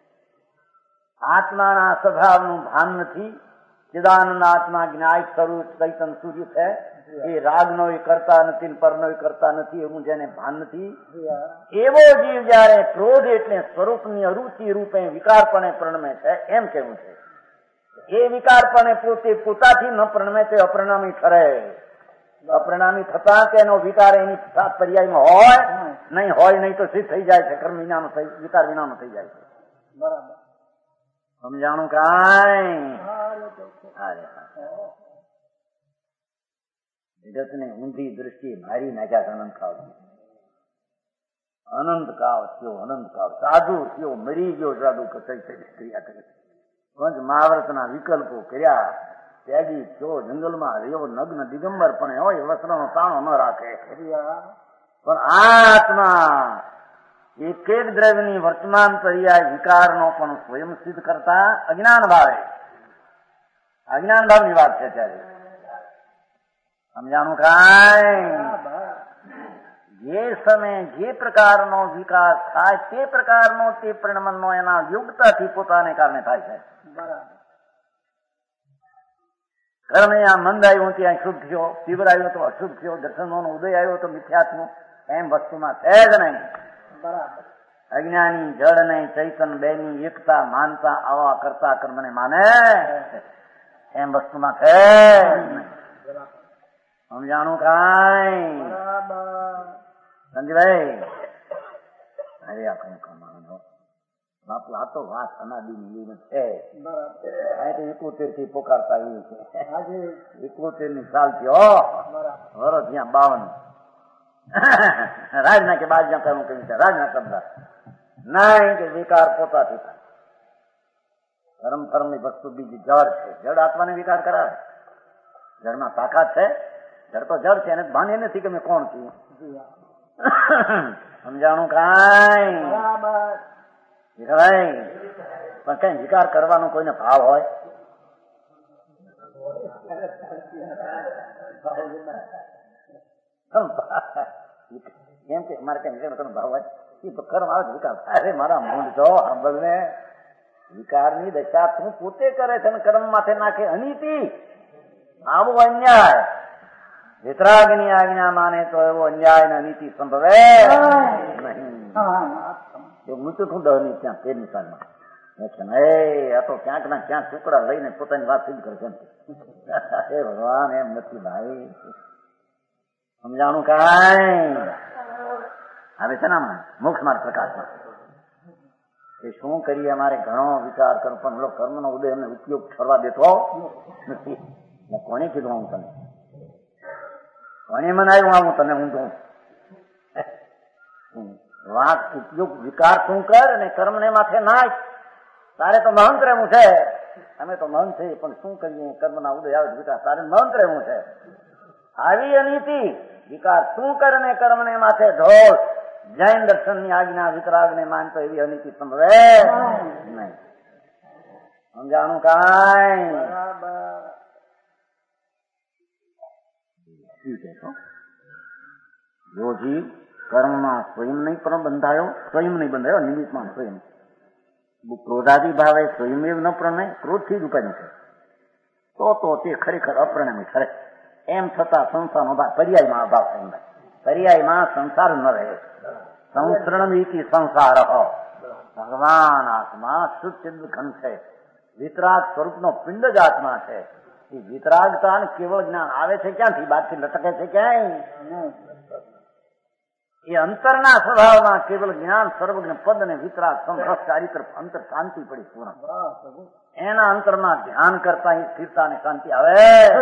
આત્માના સ્વભાવનું ભાન નથી. ચિદાનંદ આત્મા જ્ઞાયક સ્વરૂપ ચૈતન સૂર્ય છે. એ રાગનો એ કરતા નથી, પરનો એ કરતા નથી, એવું જેને ભાન નથી. એવો જીવ જયારે ક્રોધ એટલે સ્વરૂપની અરુચિ રૂપે વિકારપણે પરિણમે છે એમ કેવું છે. એ વિકારપણે પોતે પોતાથી ન પરિણમે તે અપરિણામી ઠરે. અપરિણામી થતા તેનો વિકાર એની પર્યાયમાં હોય નહીં, હોય નહીં તો સિદ્ધ થઈ જાય છે. કર્મ વિનાનો વિકાર વિનાનો થઈ જાય છે. બરાબર. સમજાણું કાંઈ? જગતને ઊંધી દ્રષ્ટિએ મારી નાખ્યા. અનંત કાળ અનંત કાળ થયો, અનંત કાળ સાધુ થયો, મરી ગયો સાધુ કસાઈ ક્રિયા કરે. પંચ મહાવ્રતના વિકલ્પો કર્યા, ત્યાગી થયો, જંગલમાં રહ્યો, નગ્ન દિગંબર પણ હોય, વસ્ત્રનો તાણો ન રાખે. પણ આત્મા એક એક દ્રવ્યની વર્તમાન પર્યાય વિકારનો પણ સ્વયં સિદ્ધ કરતા અજ્ઞાન ભાવે, અજ્ઞાન ભાવની વાત છે. ત્યારે સમજાણું કાંઈ? જે સમય જે પ્રકારનો વિકાસ થાય તે પ્રકારનો તે પરિણમનનો એના યોગ્યતાથી પોતાને કારણે થાય છે. કર્મ આ મંદ આવ્યું ત્યાં શુભ થયો, તીવ્ર આવ્યો તો અશુભ થયો, દર્શનનો ઉદય આવ્યો તો મિથ્યા થયું, એમ વસ્તુમાં છે જ નહીં. અજ્ઞાની જળ નહીં ચૈતન બેની એકતા માનતા આવા કરતા કર્મને માને એમ વસ્તુમાં છે. સમજાણું કાંઈ? સંજયભાઈ અરે આ કઈ કમાવાનો બાપુ, આ તો વાત અનાદિની છે. અહીં તો એકોતેર થી પોકારતા એવું છે. એકોતેર ની સાલ થી હો વરસ ત્યાં બાવન રાજના કે બાજ કરવું કહ્યું છે. રાજના શબ્દ નહીં કે વિકાર પોતાથી થાય. ધર્મ ધર્મ ની વસ્તુ બીજી જળ છે. જળ આત્માને વિકાર કરાવે. જળમાં તાકાત છે. જળ તો જળ છે, એને ભાન એ નથી કે મેં કોણ છું. સમજાણું કાંઈ? ભાઈ પણ કઈ વિકાર કરવાનો કોઈને ભાવ હોય? કેમ કે મારે કઈ વિકાર કરવાનો ભાવ હોય? એ તો કર્મ આવે વિકાર થાય. મારા મૂળ છો સાંભળ ને, વિકારની દશા તું પોતે કરે છે, કર્મ માથે નાખે. અનીતિ આવો અન્યાય. વિતરાગની આજ્ઞા માને તો એવો અન્યાય ને અનીતિ સંભવે નહીં. મૃત્યુ હું દહ ની ત્યાં તેર નિશાળમાં આ તો ક્યાંક ના ક્યાંક ટુકડા લઈને પોતાની વાત સિદ્ધ કરે છે. હે ભગવાન, એમ નથી ભાઈ. સમજાણું કાંઈ? આવે છે ને આમાં મોક્ષ માર્ગ પ્રકાશમાં એ શું કરીએ? અમારે ઘણો વિચાર કરો પણ કર્મનો ઉદય એમને ઉપયોગ કરવા દેતો નથી. કોને કીધું હું તને? કોને મનાયું આવું તને ઊંધું? વાત ઉપયોગ વિકાર શું કર અને કર્મ ને માથે નાખ. તારે તો મહંત રહેવું છે. અમે તો મહંત છે પણ શું કરીએ? કર્મ ના ઉદય આવે વિકાર, તારે મહંત રહેવું છે. આવી અનીતિ વિકાર શું કર ને કર્મ ને માથે ઢોળ. જૈન દર્શન ની આજ્ઞા વિતરાગ ને માનતો એવી અનીતિ સંભવે નહીં. સમજાણું કાંઈ? એ કહે છો જો જીવ કર્મમાં સ્વયં નહીં પણ બંધાયો, સ્વયં નહીં બંધાયો, નિમિત્તમાં સ્વયં ક્રોધાદી ભાવે સ્વયં ન પ્રણમે, ક્રોધથી જ ઉપાય છે, તો તો તે ખરેખર અપ્રણમી ઠરે. એમ છતાં સંસારનો ભાવ પર્યાયમાં અભાવ થાય, પર્યાયમાં સંસાર ન રહે. સંસરણ વિકી સંસાર ભગવાન આત્મા શુદ્ધ ખંડ છે, વિતરાગ સ્વરૂપનો પિંડ જ આત્મા છે. એ વિતરાગતા કેવળ જ્ઞાન આવે છે ક્યાંથી? બહારથી લટકે છે ક્યાંય? એ અંતરના સ્વભાવમાં કેવલ જ્ઞાન, સર્વજ્ઞ પદ અને વિતરાગ સંઘર્ષ ચારી તરફ અંતર શાંતિ પડી પૂર્ણ. એના અંતરમાં ધ્યાન કરતા સ્થિરતા અને શાંતિ આવે.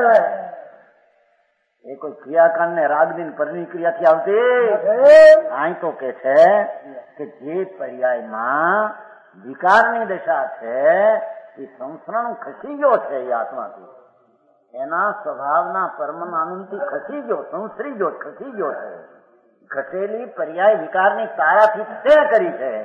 એ કોઈ ક્રિયાકાંડ ને રાગની પરની ક્રિયાથી આવતી અહીં તો કે છે કે જે પર્યાયમાં વિકારની દશા છે એ સંસ્કરણ ખસી ગયો છે, એ આત્માથી એના સ્વભાવના પરમાનંદથી ખસી ગયો, સંસરી ગયો, ખસી ગયો છે. ખસેલી પર્યાય વિકારની તારાથી તે કરી છે.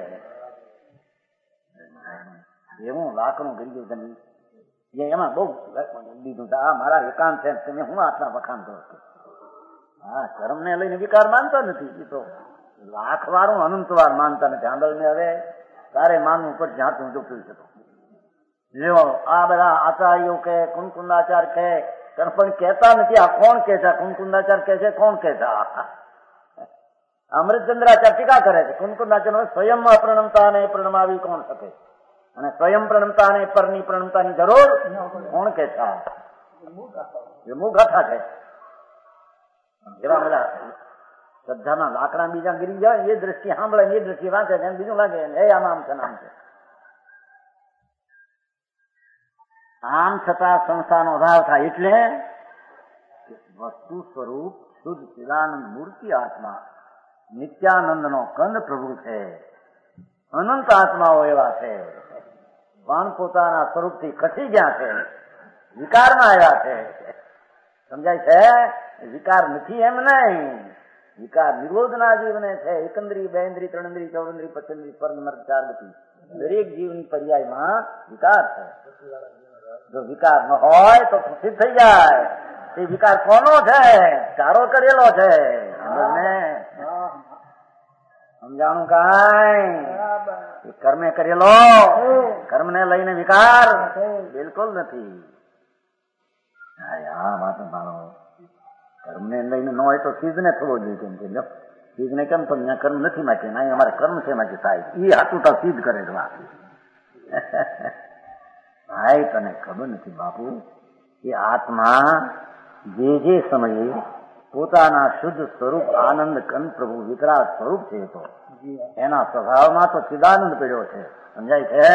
એવું લાકડું કરી ગયું એમાં બહુ દીધું. આ મારા એકાંત છે, તમે હું આટલા વખાણ કરો છો? હા, કર્મ ને લઈને વિકાર માનતા નથી. એ તો લાખ વારું અનંત વાર માનતા નથી. આંબળ ને હવે તારે માનવું પર જ્યાં તું જોઈ શકો. જો આ બધા આચાર્યો કે કુનકુંદાચાર કે પણ કહેતા નથી. આ કોણ કે છે? કુનકુંદાચાર કે છે, કોણ કે છે? અમૃતચંદ્રાચાર ટીકા કરે છે. કુનકુંદાચાર સ્વયં અપ્રણમતા ને પ્રણમાવી કોણ શકે? અને સ્વયં પ્રણમતા ને પરની પ્રણમતાની જરૂર કોણ કે છે? એ મુગાથા છે. એવા બધા શ્રદ્ધાના લાકડા બીજા ગીરી જાય, એ દ્રષ્ટિ સાંભળે, એ દ્રષ્ટિ વાંચે, એને બીજું લાગે એ આમ આમ છે, નામ છે. આમ છતાં સંસ્થાનો અભાવ થાય એટલે વસ્તુ સ્વરૂપ શુદ્ધ ચિદાનંદ મૂર્તિ આત્મા નિત્યાનંદ નો કંદ પ્રભુ છે. અનંત આત્માઓ એવા છે પણ પોતાના સ્વરૂપથી ખસી ગયા છે, વિકારમાં આવ્યા છે. સમજાય છે? વિકાર નથી એમ નહીં. વિકાર નિરોધના જીવને છે. એકંદરી, બેન્દ્રી, ત્રણેન્દ્રી, ચૌરેન્દ્રી, પચેન્દ્રી, સ્વર્ગ, નર્ક, ચાર ગતિ દરેક જીવની પર્યાયમાં વિકાર છે. જો વિકાર ન હોય તો પ્રસિદ્ધ થઈ જાય. તે વિકાર કોનો છે? ચારો કરેલો છે. સમજાણું કાંઈ? કર્મે કરેલો. કર્મ ને લઈને વિકાર બિલકુલ નથી. આ વાત માનો કર્મ ને લઈને ન હોય તો સિદ્ધ ને થવો જોઈએ. કેમ કે સિદ્ધ ને કેમ તો અહીંયા કર્મ નથી માટે ના, અમારે કર્મ છે માટે થાય. એ હાથું તો સિદ્ધ કરે છે વાત. ભાઈ તને ખબર નથી બાપુ કે આત્મા જે જે સમયે પોતાના શુદ્ધ સ્વરૂપ આનંદ કંદ પ્રભુ વિતરાગ સ્વરૂપ છે, તો એના સ્વભાવમાં તો ચિદાનંદ પડ્યો છે. સમજાય છે?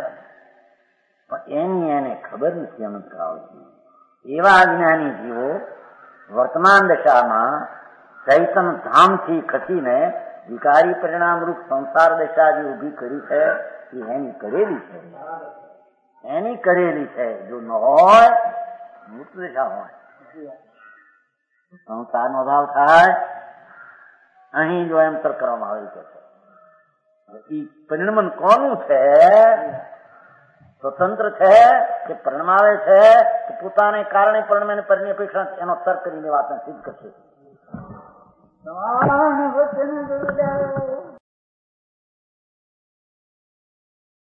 પણ એની એને ખબર નથી અનંત કાળથી. એવા જ્ઞાની જીવો વર્તમાન દશામાં ચૈતન ધામથી ખસીને વિકારી પરિણામરૂપ સંસાર દશા જે ઉભી કરી છે એ એની કરેલી છે, એની કરેલી છે. જો ન હોય મૃત દશા હોય, સંસારનો અભાવ થાય. અહીં જો એમ તર્ક કરવામાં આવે છે એ પરિણમન કોનું છે? સ્વતંત્ર છે કે પરણમાવે છે કે પોતાને કારણે પરણમે પરની અપેક્ષા? એનો તર્ક કરીને વાતને સિદ્ધ કરશે.